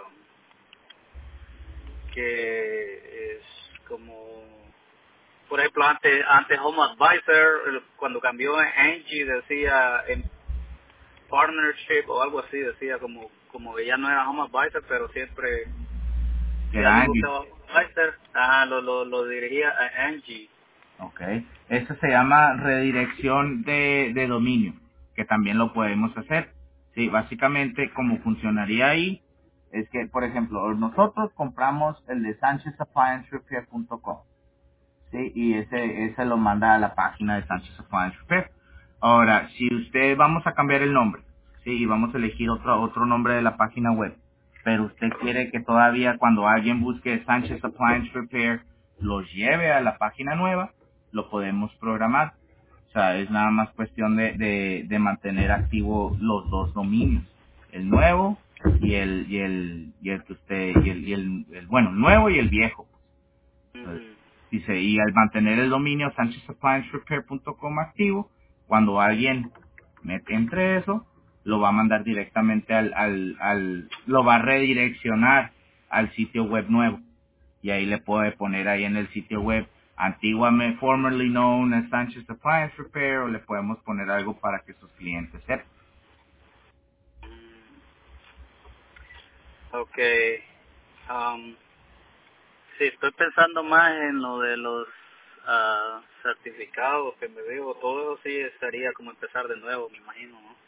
que es como, por ejemplo, antes Home Advisor, cuando cambió en Angie decía en partnership o algo así, decía como que ya no era Home Advisor, pero siempre, Que si era alguien Angie. buscaba Home Advisor, lo dirigía a Angie. Ok. Eso se llama redirección de dominio, que también lo podemos hacer. Sí, básicamente como funcionaría ahí es que, por ejemplo, nosotros compramos el de sanchezappliancerepair.com, sí, y ese lo manda a la página de Sanchez Appliance Repair. Ahora, si usted vamos a cambiar el nombre, sí, y vamos a elegir otro nombre de la página web, pero usted quiere que todavía cuando alguien busque Sanchez Appliance Repair los lleve a la página nueva, lo podemos programar. O sea, es nada más cuestión de mantener activo los dos dominios, el nuevo y el que usted bueno, el nuevo y el viejo. Entonces, Ujú. dice, y al mantener el dominio sanchezappliancerepair.com activo, cuando alguien entre eso, lo va a mandar directamente lo va a redireccionar al sitio web nuevo. Y ahí le puede poner ahí en el sitio web, antiguamente, formerly known as Sanchez Appliance Repair, o le podemos poner algo para que sus clientes sepan. Okay. Um, sí, estoy pensando más en lo de los certificados que me digo. Todo eso sí sería como empezar de nuevo, me imagino, ¿no?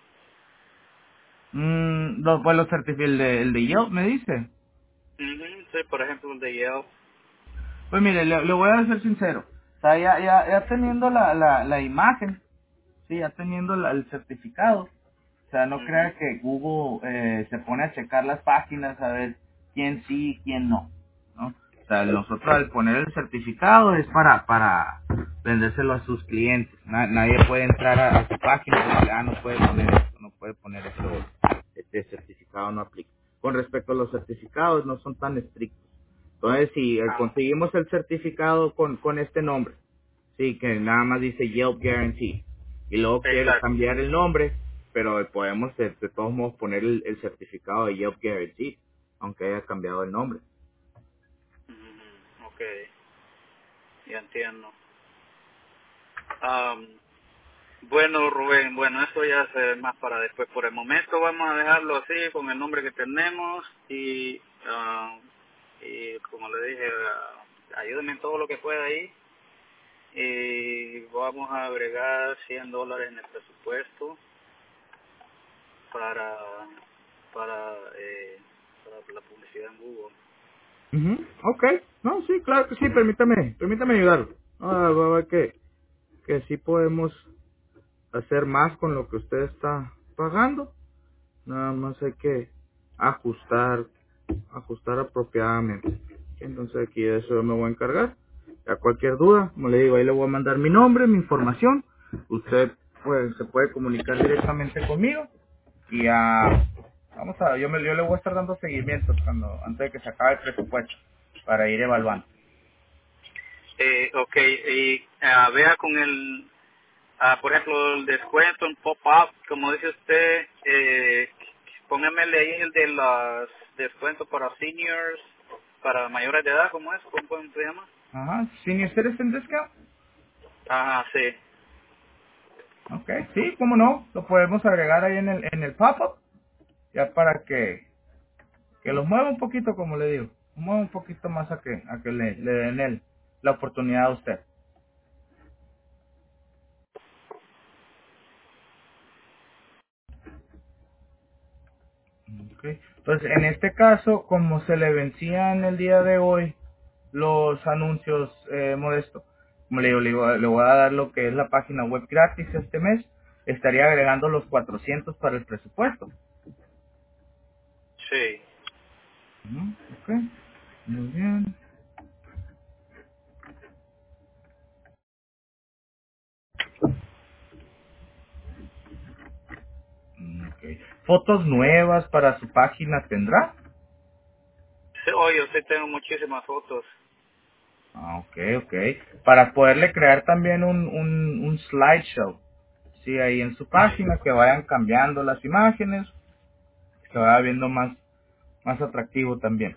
Pues los certificados, el de Yelp me dice. Ujú, sí, por ejemplo, el de Yelp. Pues mire, le voy a ser sincero. O sea, ya teniendo la imagen, sí, ya teniendo el certificado, o sea, no crea Ujú. que Google se pone a checar las páginas a ver quién sí y quién no, ¿no? O sea, nosotros al poner el certificado es para vendérselo a sus clientes. Nadie puede entrar a su página y decir, no puede poner esto, no puede poner esto, este certificado no aplica. Con respecto a los certificados, no son tan estrictos. Entonces, si Ah, conseguimos el certificado con este nombre, sí, que nada más dice Yelp Guarantee, y luego quiere exacto. cambiar el nombre, pero podemos de todos modos poner el certificado de Yelp Guarantee, aunque haya cambiado el nombre. Ujú, ok, ya entiendo. Am, bueno, Rubén, bueno, eso ya es más para después. Por el momento vamos a dejarlo así, con el nombre que tenemos y como le dije, ayúdenme en todo lo que pueda ahí. Y vamos a agregar $100 en el presupuesto para para eh, para la publicidad en Google. Ujú, ok, no, sí, claro que sí, permítame ayudarlo. Va a ver que sí podemos hacer más con lo que usted está pagando. Nada más hay que ajustar, ajustar apropiadamente. Entonces aquí de eso yo me voy a encargar. A cualquier duda, como le digo, ahí le voy a mandar mi nombre, mi información. Usted pues se puede comunicar directamente conmigo y yo le voy a estar dando seguimientos antes de que se acabe el presupuesto para ir Ujú. evaluando. Ok, y vea con por ejemplo, el descuento en pop-up, como dice usted, póngamele ahí el de los descuentos para seniors, para mayores de edad, ¿cómo es? ¿Cómo se llama? Ajá, Senior Citizen Discount. Ajá, sí. Ok, sí, cómo no, lo podemos agregar ahí en el pop-up, ya para que los mueva un poquito, como le digo, mueva un poquito más a que le den la oportunidad a usted. Okay. Entonces, en este caso, como se le vencían el día de hoy los anuncios, Modesto, como le voy a dar lo que es la página web gratis este mes, estaría agregando los 400 para el presupuesto. Sí. Ujú, ok, muy bien. Ok. ¿Fotos nuevas para su página tendrá? Sí, oye, sí tengo muchísimas fotos. Ok, ok. Para poderle crear también un slideshow. Sí, ahí en su página, que vayan cambiando las imágenes, que vaya viendo más atractivo también.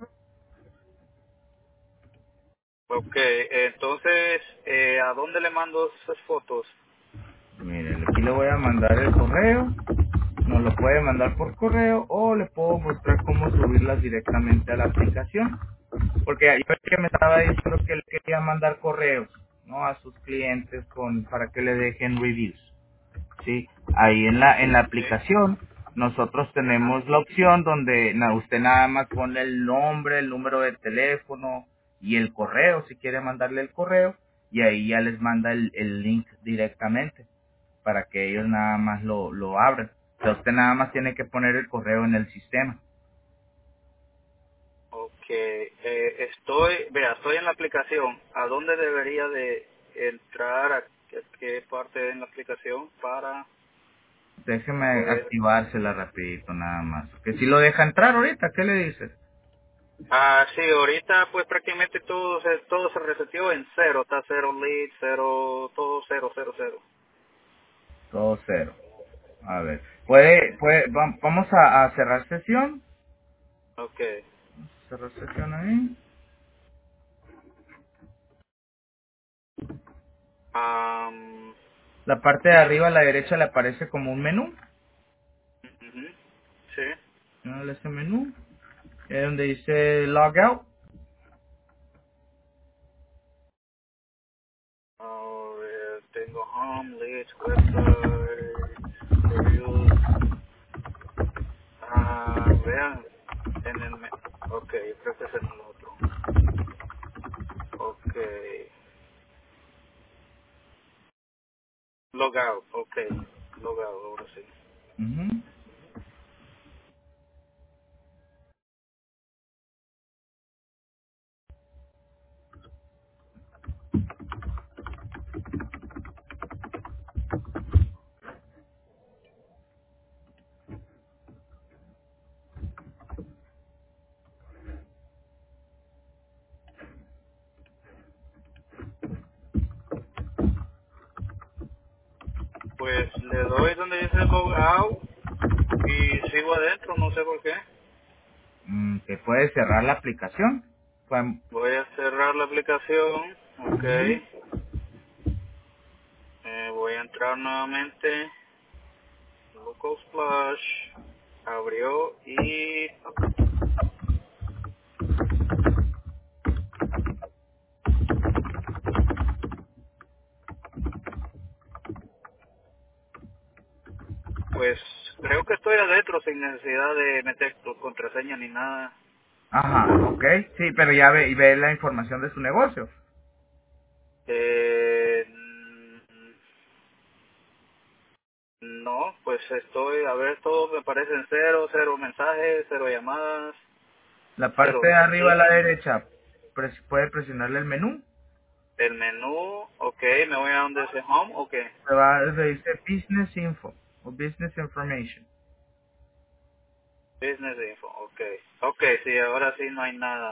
Ok, entonces, ¿a dónde le mando esas fotos? Miren, aquí le voy a mandar el correo. Nos lo puede mandar por correo o le puedo mostrar cómo subirlas directamente a la aplicación. Porque yo que me estaba diciendo que le quería mandar correos, ¿no? A sus clientes para que le dejen reviews. Sí, ahí en la Sí. aplicación nosotros Ajá. tenemos la opción donde usted nada más pone el nombre, el número de teléfono y el correo, si quiere mandarle el correo, y ahí ya les manda el link directamente para que ellos nada más lo abran. O sea, usted nada más tiene que poner el correo en el sistema. Ok, estoy en la aplicación. ¿A dónde debería de entrar? ¿Qué parte en la aplicación para Déjeme poder? activársela rapidito nada más. Que si lo deja entrar ahorita, ¿qué le dices? Sí, ahorita pues prácticamente todo se reseteó en cero, está cero lead, cero, todo cero, cero, cero. Todo cero. A ver. Vamos a cerrar sesión. Okay. Cerrar sesión ahí. Um, La parte de arriba a la derecha le aparece como un menú. ujú, sí. Dale ese menú. Es donde dice logout. Tengo home, leads, website, reviews. Vean, en el... Ok, creo que es en el otro. Ok. Logout, ok. Logout, ahora sí. Ujú. Pues le doy donde dice logout y sigo adentro, no sé por qué. Que puede cerrar la aplicación. Voy a cerrar la aplicación, ok. Ujú. Voy a entrar nuevamente, Local Splash, abrió y pues creo que estoy adentro sin necesidad de meter tu contraseña ni nada. Ajá, ok. Sí, pero ya ve la información de su negocio. Eh, no, pues estoy, a ver, todo me parece en cero, cero mensajes, cero llamadas, La cero parte de arriba a la bookings. derecha puede presionarle el menú. El menú, ok, me voy a donde dice home, ok. Se va donde dice Business Info o Business Information. Business info, ok. Ok, sí, ahora sí no hay nada.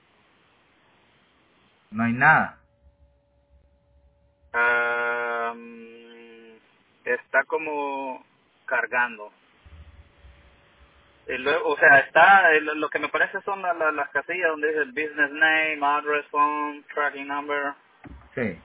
No hay nada. Está como cargando. Y luego, o sea, está, lo que me parece son las casillas donde dice business name, address, phone, tracking number. Sí.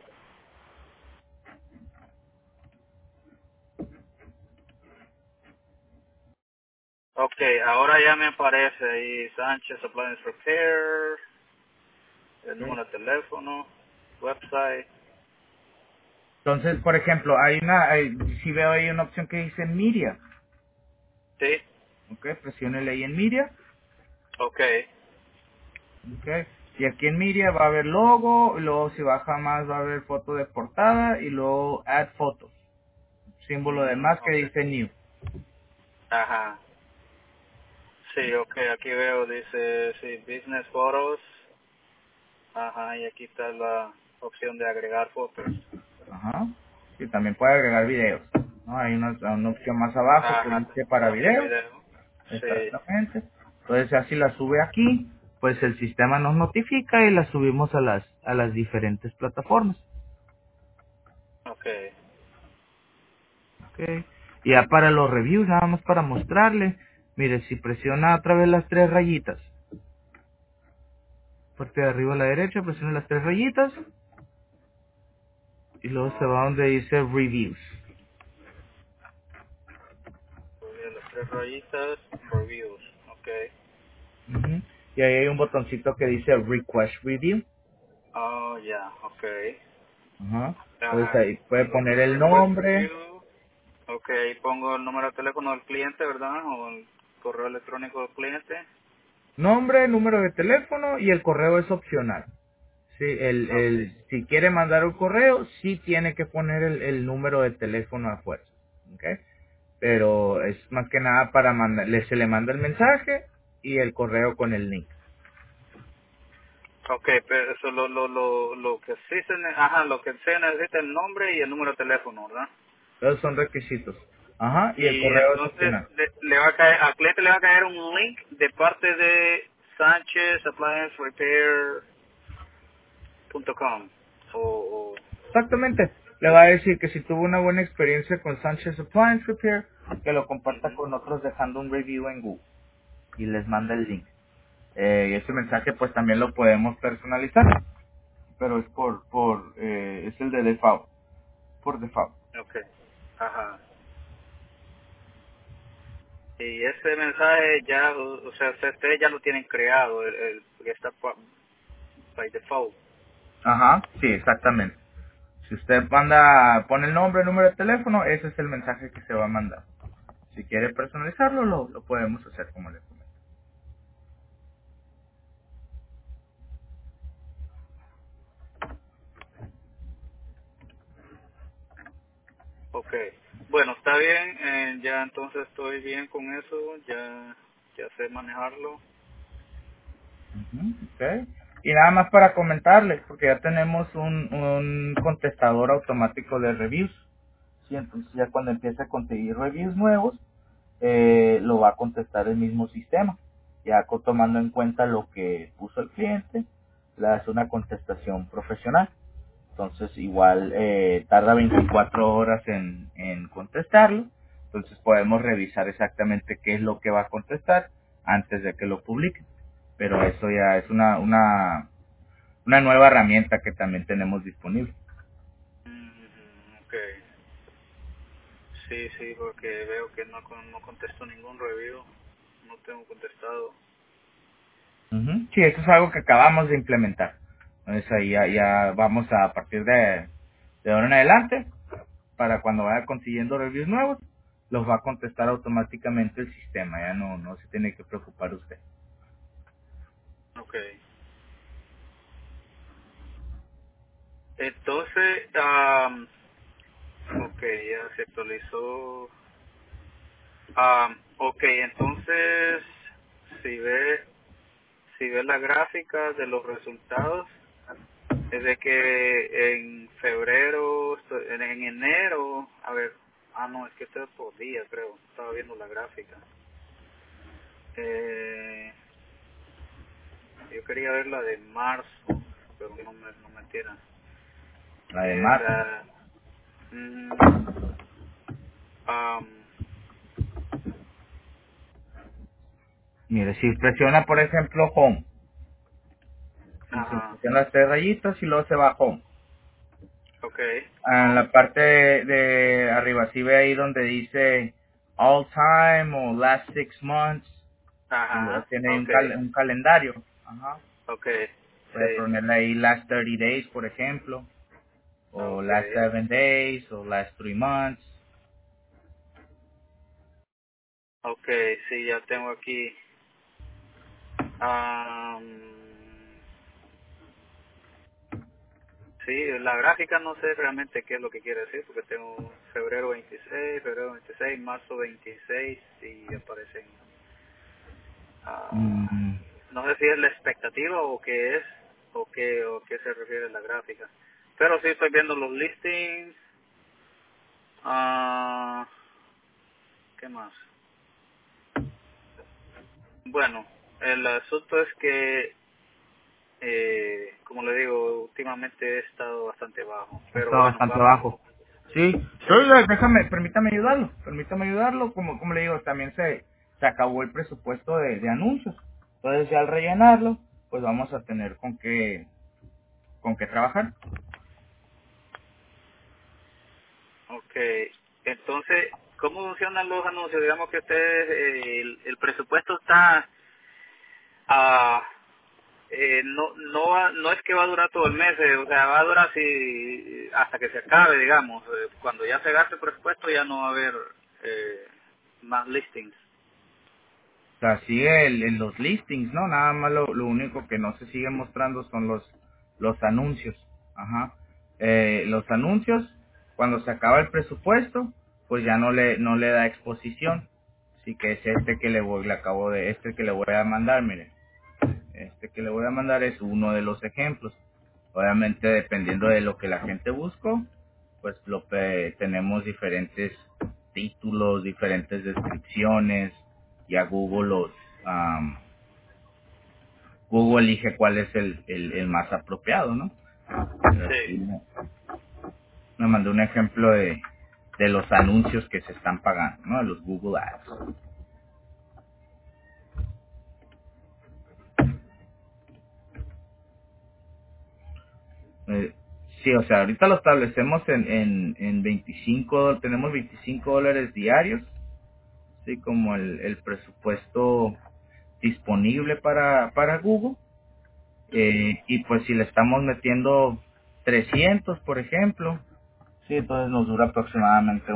Ok, ahora ya me aparece ahí Sánchez Appliance Repair, el Ok. número de teléfono, website. Entonces, por ejemplo, si veo ahí una opción que dice Media. Sí, Ok, presiónele ahí en Media. ok. Ok. Y aquí en Media va a haber logo, y luego si baja más va a haber foto de portada y luego Add Photos. Símbolo de más que Ok. dice New. Ajá. Sí, ok, aquí veo, dice, sí, business photos. Ajá, y aquí está la opción de agregar fotos. Ajá. Y también puede agregar videos. ¿No? Hay una opción más abajo que Ajá, dice para también videos. video. Sí, Exactamente. Entonces ya si la sube aquí, pues el sistema nos notifica y la subimos a las diferentes plataformas. ok. Ok. Y ya para los reviews, nada más para mostrarle. Mire, si presiona otra vez las tres rayitas, parte de arriba a la derecha, presiona las tres rayitas y luego se va Ah, donde dice reviews. voy a las tres rayitas, reviews. Ok. Ujú. Y ahí hay un botoncito que dice request review. Oh, ya, ok. Ajá. Entonces Ajá, ahí puede cuando poner dice el request nombre, review, ok, ahí pongo el número de teléfono del cliente, ¿verdad? O el correo electrónico del cliente. nombre, número de teléfono y el correo es opcional. Sí, Ok, si quiere mandar un correo, sí tiene que poner el número de teléfono a fuerza. ¿Ok? Pero es más que nada para se le manda el mensaje y el correo con el link. Okay, pero eso lo que sí ajá, lo que se necesita el nombre y el número de teléfono, ¿verdad? Esos son requisitos. Ajá, y el Y correo es entonces opcional. le va a caer, a cliente le va a caer un link de parte de SánchezApplianceRepair.com o Exactamente. Le va a decir que si tuvo una buena experiencia con Sanchez Appliance Repair, que lo comparta ujú, con otros dejando un review en Google y les manda el ujú. link. Y ese mensaje pues también lo podemos personalizar, pero es es el de default, por default. Okay. Ajá. Y ese mensaje ya, o sea, ustedes ya lo tienen creado, el que está by default. Ajá, sí, exactamente. Si usted pone el nombre, el número de teléfono, ese es el mensaje que se va a mandar. Si quiere personalizarlo, lo podemos hacer como le comento. Okay. Bueno, está bien, ya entonces estoy bien con eso, ya sé manejarlo. Ujú, ok. Y nada más para comentarles, porque ya tenemos un contestador automático de reviews. Sí, entonces ya cuando empiece a conseguir reviews nuevos, lo va a contestar el mismo sistema. Ya tomando en cuenta lo que puso el cliente, le hace una contestación profesional. Entonces igual tarda 24 horas en contestarlo. Entonces podemos revisar exactamente qué es lo que va a contestar antes de que lo publique. Pero eso ya es una nueva herramienta que también tenemos disponible. Okay. Sí, sí, porque veo que no contesto ningún review, no tengo contestado. Ujú. Sí, eso es algo que acabamos de implementar. Entonces ahí ya vamos a partir de ahora en adelante, para cuando vaya consiguiendo reviews nuevos, los va a contestar automáticamente el sistema. Ya no se tiene que preocupar usted. Okay. Entonces, okay, ya se actualizó. Okay, entonces, si ve, si ve la gráfica de los resultados, es de que en febrero, en enero, a ver, no, es que esto es por día, creo, estaba viendo la gráfica. Eh, yo quería ver la de marzo, pero no me tira. Además, La, mm, am, mire, si presiona, por ejemplo, Home, si se ajá, presiona las tres rayitas y luego se va a Home. okay, En la parte de arriba, si ve ahí donde dice All Time o Last 6 Months, y luego ajá, tiene ahí okay, un calendario. Ajá. okay, Puede sí, ponerle ahí Last 30 Days, por ejemplo, o Last okay, 7 Days, o Last 3 Months. okay, sí, ya tengo aquí. Am, sí, la gráfica no sé realmente qué es lo que quiere decir, porque tengo febrero 26, marzo 26 y aparecen. ah, Mm, no sé si es la expectativa o qué es, o qué se refiere la gráfica. Pero sí estoy viendo los listings. Ah, ¿qué más? Bueno, el asunto es que, como le digo, últimamente he estado bastante bajo. Pero está bueno, bastante vamos. bajo. Sí, Sí. permítame ayudarlo, como le digo, también se acabó el presupuesto de anuncios. Entonces ya al rellenarlo, pues vamos a tener con qué trabajar. Ok. Entonces, ¿cómo funcionan los anuncios? Digamos que ustedes, el presupuesto está, ah, no es que va a durar todo el mes, o sea, va a durar hasta que se acabe, digamos. Cuando ya se gaste el presupuesto ya no va a haber más listings. O sea, sigue en los listings, ¿no? Nada más lo único que no se sigue mostrando son los anuncios. Ajá. Los anuncios, cuando se acaba el presupuesto, pues ya no le da exposición. Así que es este que le voy a mandar, mire. Este que le voy a mandar es uno de los ejemplos. Obviamente, dependiendo de lo que la gente buscó, pues tenemos diferentes títulos, diferentes descripciones, ya Google elige cuál es el más apropiado, ¿no? Pero aquí Sí. me mandó un ejemplo de los anuncios que se están pagando, ¿no? De los Google Ads. Eh, sí, o sea, ahorita lo establecemos en 25, tenemos $25 diarios, sí, como el presupuesto disponible para Google. Y pues si le estamos metiendo 300, por ejemplo, sí, entonces nos dura aproximadamente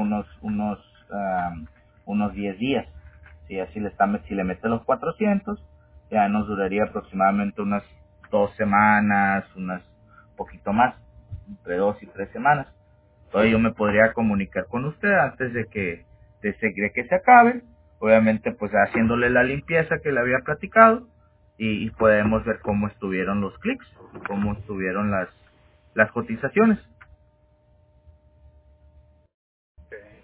unos 10 días. Sí, así si le mete los 400, ya nos duraría aproximadamente unas 2 semanas, unas poquito más, entre 2 y 3 semanas. Entonces yo me podría comunicar con usted antes de que se acabe, obviamente pues haciéndole la limpieza que le había platicado, y podemos ver cómo estuvieron los clics, cómo estuvieron las cotizaciones. Okay.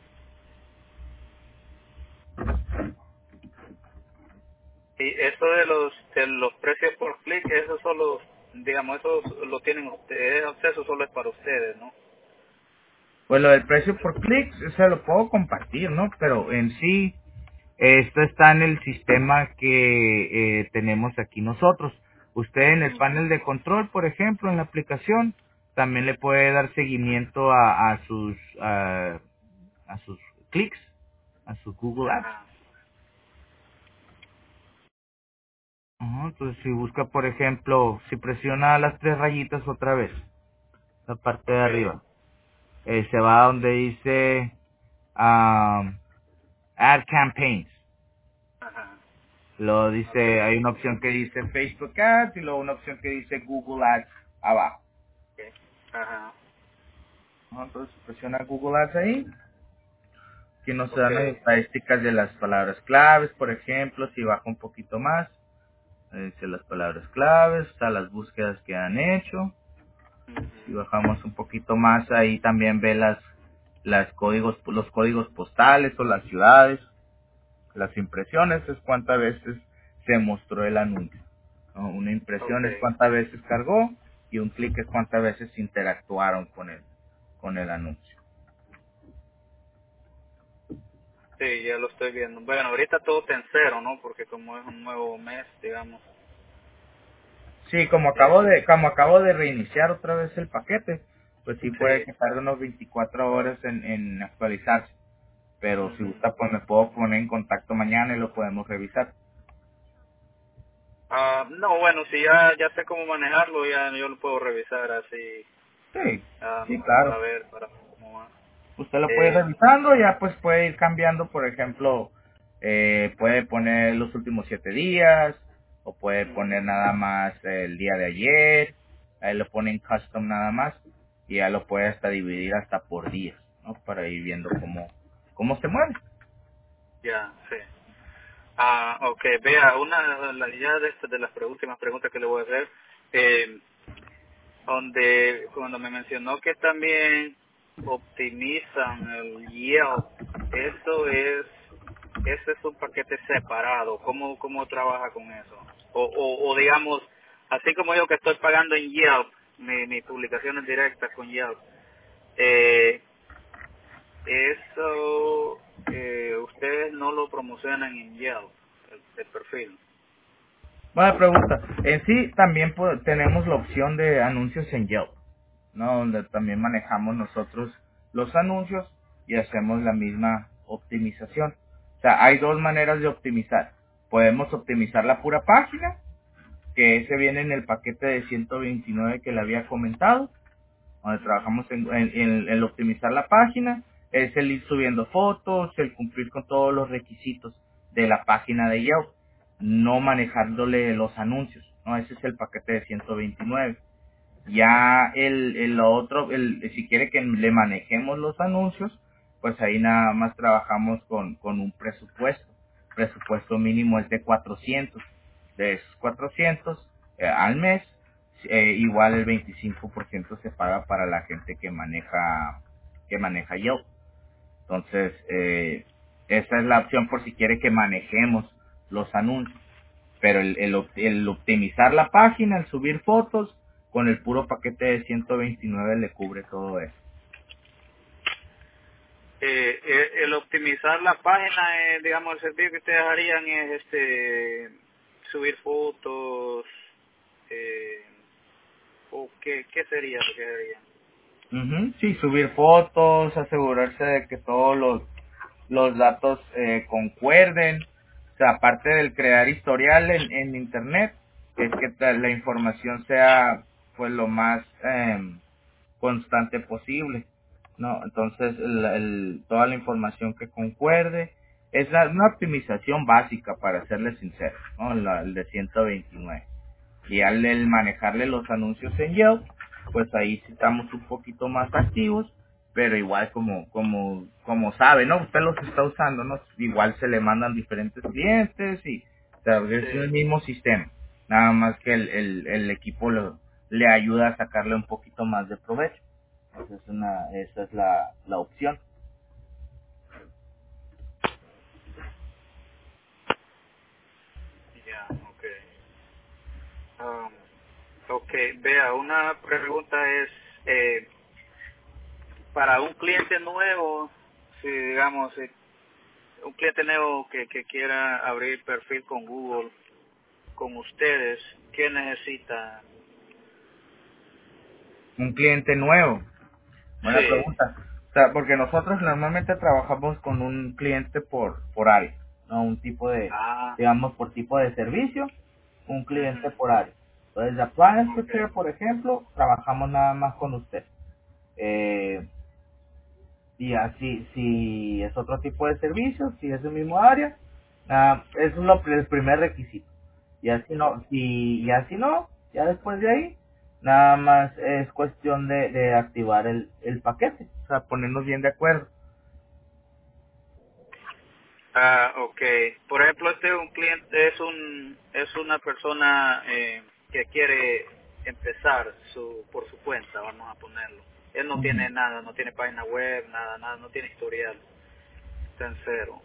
Y eso de los precios por clic, eso solo, digamos, eso lo tienen ustedes, acceso solo es para ustedes, ¿no? Pues lo del precio por clic, se lo puedo compartir, ¿no? Pero en sí, esto está en el sistema que tenemos aquí nosotros. Usted en el Ujú. panel de control, por ejemplo, en la aplicación, también le puede dar seguimiento a sus clics, a sus Google Ads. Ajá. Ajá, entonces si busca, por ejemplo, si presiona las 3 rayitas otra vez, la parte de Ok. arriba, se va a donde dice Ad Campaigns. Ajá. Luego Ok. dice, hay una opción que dice Facebook Ads y luego una opción que dice Google Ads abajo. Ok. Ajá. Ajá, entonces presiona Google Ads ahí. Aquí nos Ok. dan las estadísticas de las palabras claves, por ejemplo, si baja un poquito más, dice las palabras claves, está las búsquedas que han hecho. Si Ujú. bajamos un poquito más, ahí también ve los códigos postales o las ciudades. Las impresiones es cuántas veces se mostró el anuncio, ¿no? Una impresión Ok. es cuántas veces cargó y un clic es cuántas veces interactuaron con el anuncio. Sí, ya lo estoy viendo. Bueno, ahorita todo está en cero, ¿no? Porque como es un nuevo mes, digamos. Sí, como acabo Eh, de como acabo de reiniciar otra vez el paquete, pues sí puede sí. que tarde unos 24 horas en actualizarse. Pero si Ujú. gusta, pues me puedo poner en contacto mañana y lo podemos revisar. No, bueno, si ya sé cómo manejarlo, ya yo lo puedo revisar así, Sí, sí, nomás claro. para ver cómo va. Usted lo puede ir Eh, revisando, ya pues puede ir cambiando, por ejemplo, puede poner los últimos 7 días, o puede poner ujú. nada más el día de ayer, ahí lo pone en custom nada más, y ya lo puede hasta dividir hasta por días, ¿no? Para ir viendo cómo se mueve. Ya, sí. Ok, vea, ya de las últimas preguntas que le voy a hacer, eh, cuando me mencionó que también optimizan el Yelp, ese es un paquete separado. ¿Cómo trabaja con eso? O digamos, así como yo que estoy pagando en Yelp, mis publicaciones directas con Yelp, eh, eso ustedes no lo promocionan en Yelp, el perfil. Buena pregunta. En sí también tenemos la opción de anuncios en Yelp, ¿no? Donde también manejamos nosotros los anuncios y hacemos la misma optimización. O sea, hay dos maneras de optimizar. Podemos optimizar la pura página, que ese viene en el paquete de 129 que le había comentado, donde Ujú. trabajamos en el optimizar la página, es el ir subiendo fotos, el cumplir con todos los requisitos de la página de Yelp, no manejándole los anuncios, ¿no? Ese es el paquete de 129. Ya lo otro, si quiere que le manejemos los anuncios, pues ahí nada más trabajamos con un presupuesto. Presupuesto mínimo es de 400. De esos 400, al mes. Igual el 25% se paga para la gente que maneja Yelp. Entonces, esa es la opción por si quiere que manejemos los anuncios. Pero el optimizar la página, el subir fotos, con el puro paquete de 129 le cubre todo eso. El optimizar la página, digamos, el servicio que ustedes harían es subir fotos, o qué sería lo que harían. Sí, subir fotos, asegurarse de que todos los datos concuerden. O sea, aparte del crear historial en internet, es que la información sea pues lo más constante posible, ¿no? Entonces, toda la información que concuerde es una optimización básica, para serle sincero, ¿no? El de 129. Y al el manejarle los anuncios en Yelp, pues ahí sí estamos un poquito más activos, pero igual como sabe, ¿no? Usted los está usando, ¿no? Igual se le mandan diferentes clientes y, o sea, es el mismo sistema. Nada más que el equipo le ayuda a sacarle un poquito más de provecho. Esa es la opción. Ya, okay, vea, una pregunta es, para un cliente nuevo, si digamos, un cliente nuevo que quiera abrir perfil con Google, con ustedes, ¿qué necesita? Un cliente nuevo. Buena Sí. pregunta. O sea, porque nosotros normalmente trabajamos con un cliente por área, ¿no? Un tipo de, Ah, digamos, por tipo de servicio, un cliente ujú, por área. Entonces, de Appliance okay. Repair, por ejemplo, trabajamos nada más con usted. Eh, y así, si es otro tipo de servicio, si es el mismo área, es el primer requisito. Y así no, ya después de ahí, nada más es cuestión de activar el paquete, o sea, ponernos bien de acuerdo. Okay. Por ejemplo, un cliente es una persona que quiere empezar por su cuenta, vamos a ponerlo. Él no Ujú. tiene nada, no tiene página web, nada, no tiene historial, está en cero.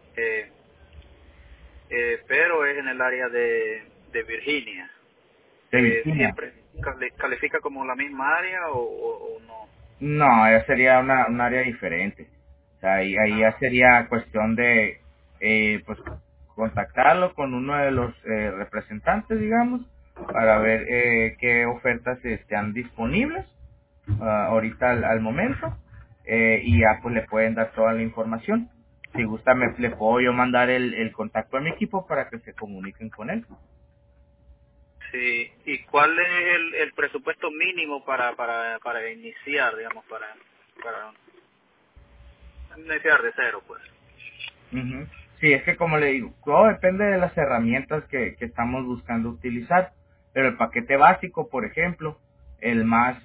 Pero es en el área de Virginia. De Virginia. ¿Siempre califica como la misma área o no? No, ya sería un área diferente. O sea, ahí ya Ah, sería cuestión de, pues, contactarlo con uno de los representantes, digamos, para ver qué ofertas están disponibles ahorita al momento, y ya pues le pueden dar toda la información. Si gusta, le puedo yo mandar el contacto a mi equipo para que se comuniquen con él. sí. ¿Y cuál es el presupuesto mínimo para iniciar, digamos, para iniciar de cero, pues? Ujú. Sí, es que como le digo, todo depende de las herramientas que estamos buscando utilizar. Pero el paquete básico, por ejemplo, el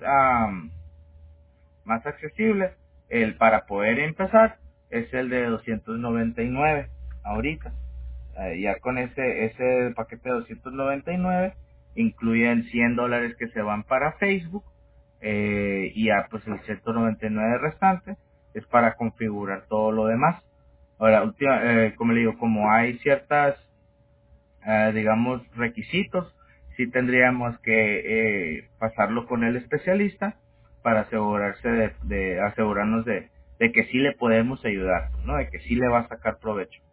más accesible, el para poder empezar, es el de 299 ahorita. Ya con ese paquete de 299 incluyen $100 que se van para Facebook, y ya pues el 199 restante es para configurar todo lo demás. Ahora, como le digo, como hay ciertas, digamos, requisitos, sí tendríamos que pasarlo con el especialista para asegurarse de asegurarnos de que sí le podemos ayudar, ¿no? De que sí le va a sacar provecho.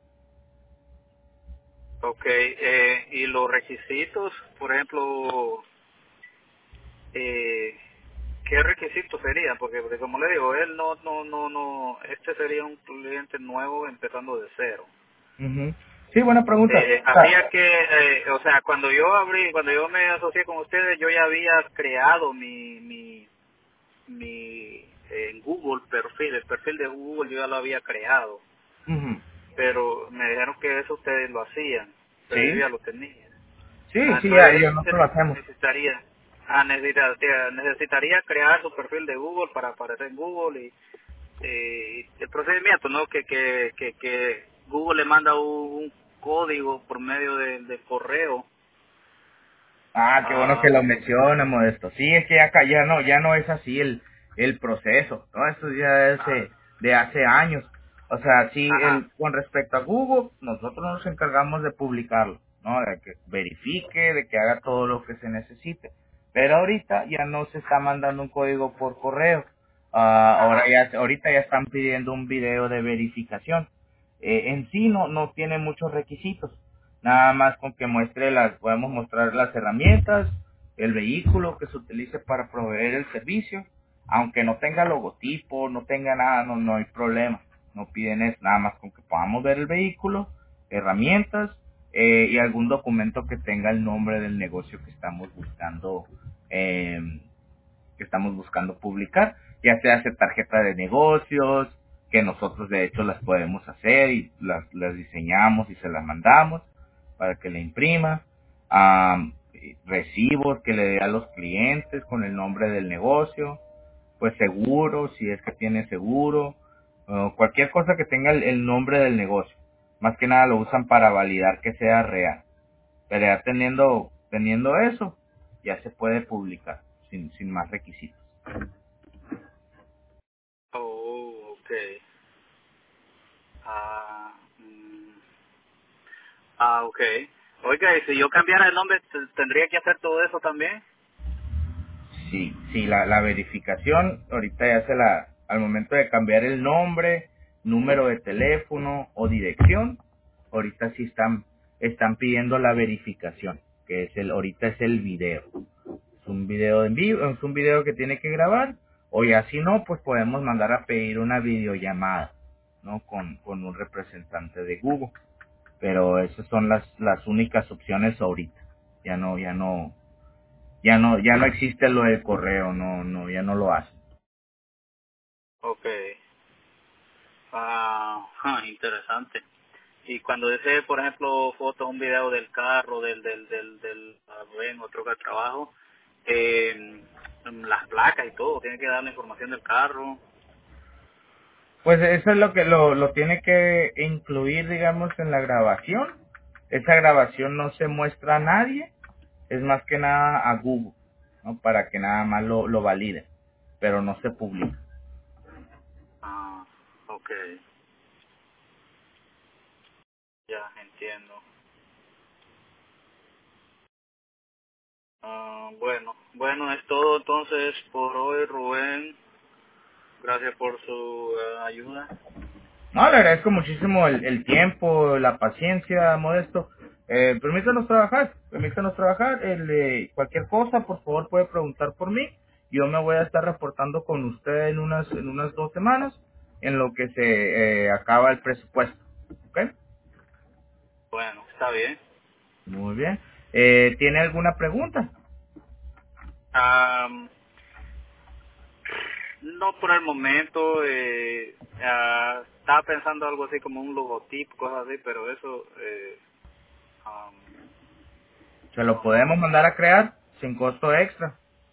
Okay. Y los requisitos, por ejemplo, ¿qué requisitos serían? Porque como le digo, él no, este sería un cliente nuevo empezando de cero. Ujú. Sí, buena pregunta. Habría que, o sea, cuando yo me asocié con ustedes, yo ya había creado en Google perfil, el perfil de Google yo ya lo había creado, Ujú. pero me dijeron que eso ustedes lo hacían, pero yo Sí, ya lo tenía. sí, sí, Entonces ya él nosotros lo hacemos. necesitaría crear su perfil de Google para aparecer en Google y el procedimiento, ¿no? Que Google le manda un código por medio de correo Ah, qué bueno que lo menciona, Modesto. Sí, es que ya no es así el proceso. Todo esto ya es de hace años. O sea, sí, Ajá. con respecto a Google, nosotros nos encargamos de publicarlo, ¿no? De que verifique, de que haga todo lo que se necesite. Pero ahorita ya no se está mandando un código por correo. Ahorita ya están pidiendo un video de verificación. En sí no tiene muchos requisitos. Nada más con que podemos mostrar las herramientas, el vehículo que se utilice para proveer el servicio, aunque no tenga logotipo, no tenga nada, no hay problema. No piden eso, nada más con que podamos ver el vehículo, herramientas y algún documento que tenga el nombre del negocio eh, que estamos buscando publicar, ya sea hacer tarjeta de negocios, que nosotros de hecho las podemos hacer y las diseñamos y se las mandamos para que le imprima, recibos que le dé a los clientes con el nombre del negocio, pues seguro, si es que tiene seguro, cualquier cosa que tenga el nombre del negocio. Más que nada lo usan para validar que sea real. Pero ya teniendo eso, ya se puede publicar sin más requisitos. Oh, okay. Ah, mm, okay. Oiga, y si yo cambiara el nombre, ¿tendría que hacer todo eso también? Sí, la verificación, ahorita al momento de cambiar el nombre, número de teléfono o dirección, ahorita sí están pidiendo la verificación, que ahorita es el video. Es un video en vivo, es un video que tiene que grabar, o ya si no, pues podemos mandar a pedir una videollamada, ¿no? Con un representante de Google. Pero esas son las únicas opciones ahorita. Ya no existe lo del correo, ya no lo hacen. Okay. Interesante. Y cuando desee, por ejemplo, fotos, un video del carro, en otro que trabajo, las placas y todo, tiene que dar la información del carro. Pues eso es lo que lo tiene que incluir, digamos, en la grabación. Esa grabación no se muestra a nadie, es más que nada a Google, ¿no? Para que nada más lo valide, pero no se publica. Ah, okay. Ya entiendo. Bueno, es todo entonces por hoy, Rubén. Gracias por su ayuda. No, le agradezco muchísimo el tiempo, la paciencia, Modesto. Permítanos trabajar. Cualquier cosa, por favor, puede preguntar por mí. Yo me voy a estar reportando con usted en unas 2 semanas, en lo que se acaba el presupuesto. ¿Ok? Bueno, está bien. Muy bien. ¿Tiene alguna pregunta? Am, no por el momento. Estaba pensando algo así como un logotipo, cosas así, pero eso am, Se lo no. podemos mandar a crear sin costo extra.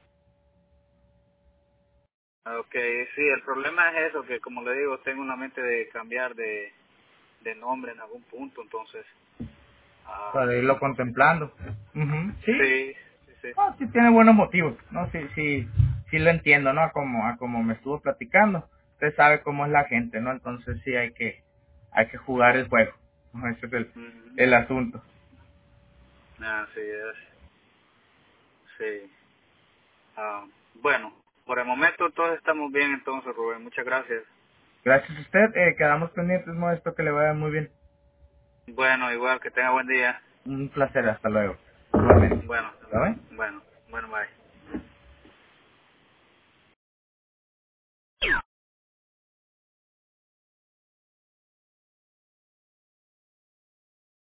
Okay, sí, el problema es eso, que como le digo, tengo una mente de cambiar de nombre en algún punto, entonces, Para irlo no sé. contemplando. Ujú, sí. Sí, sí, sí. No, sí tiene buenos motivos, ¿no? Sí lo entiendo, ¿no? A como me estuvo platicando. Usted sabe cómo es la gente, ¿no? Entonces sí hay que jugar el juego, ¿no? Ese es Ujú. el asunto. Así es, sí. Bueno, por el momento todos estamos bien entonces, Rubén. Muchas gracias. Gracias a usted, quedamos pendientes, Modesto, que le vaya muy bien. Bueno, igual, que tenga buen día. Un placer, hasta luego. Igualmente. Bueno, ¿Lo ven? bueno, bye.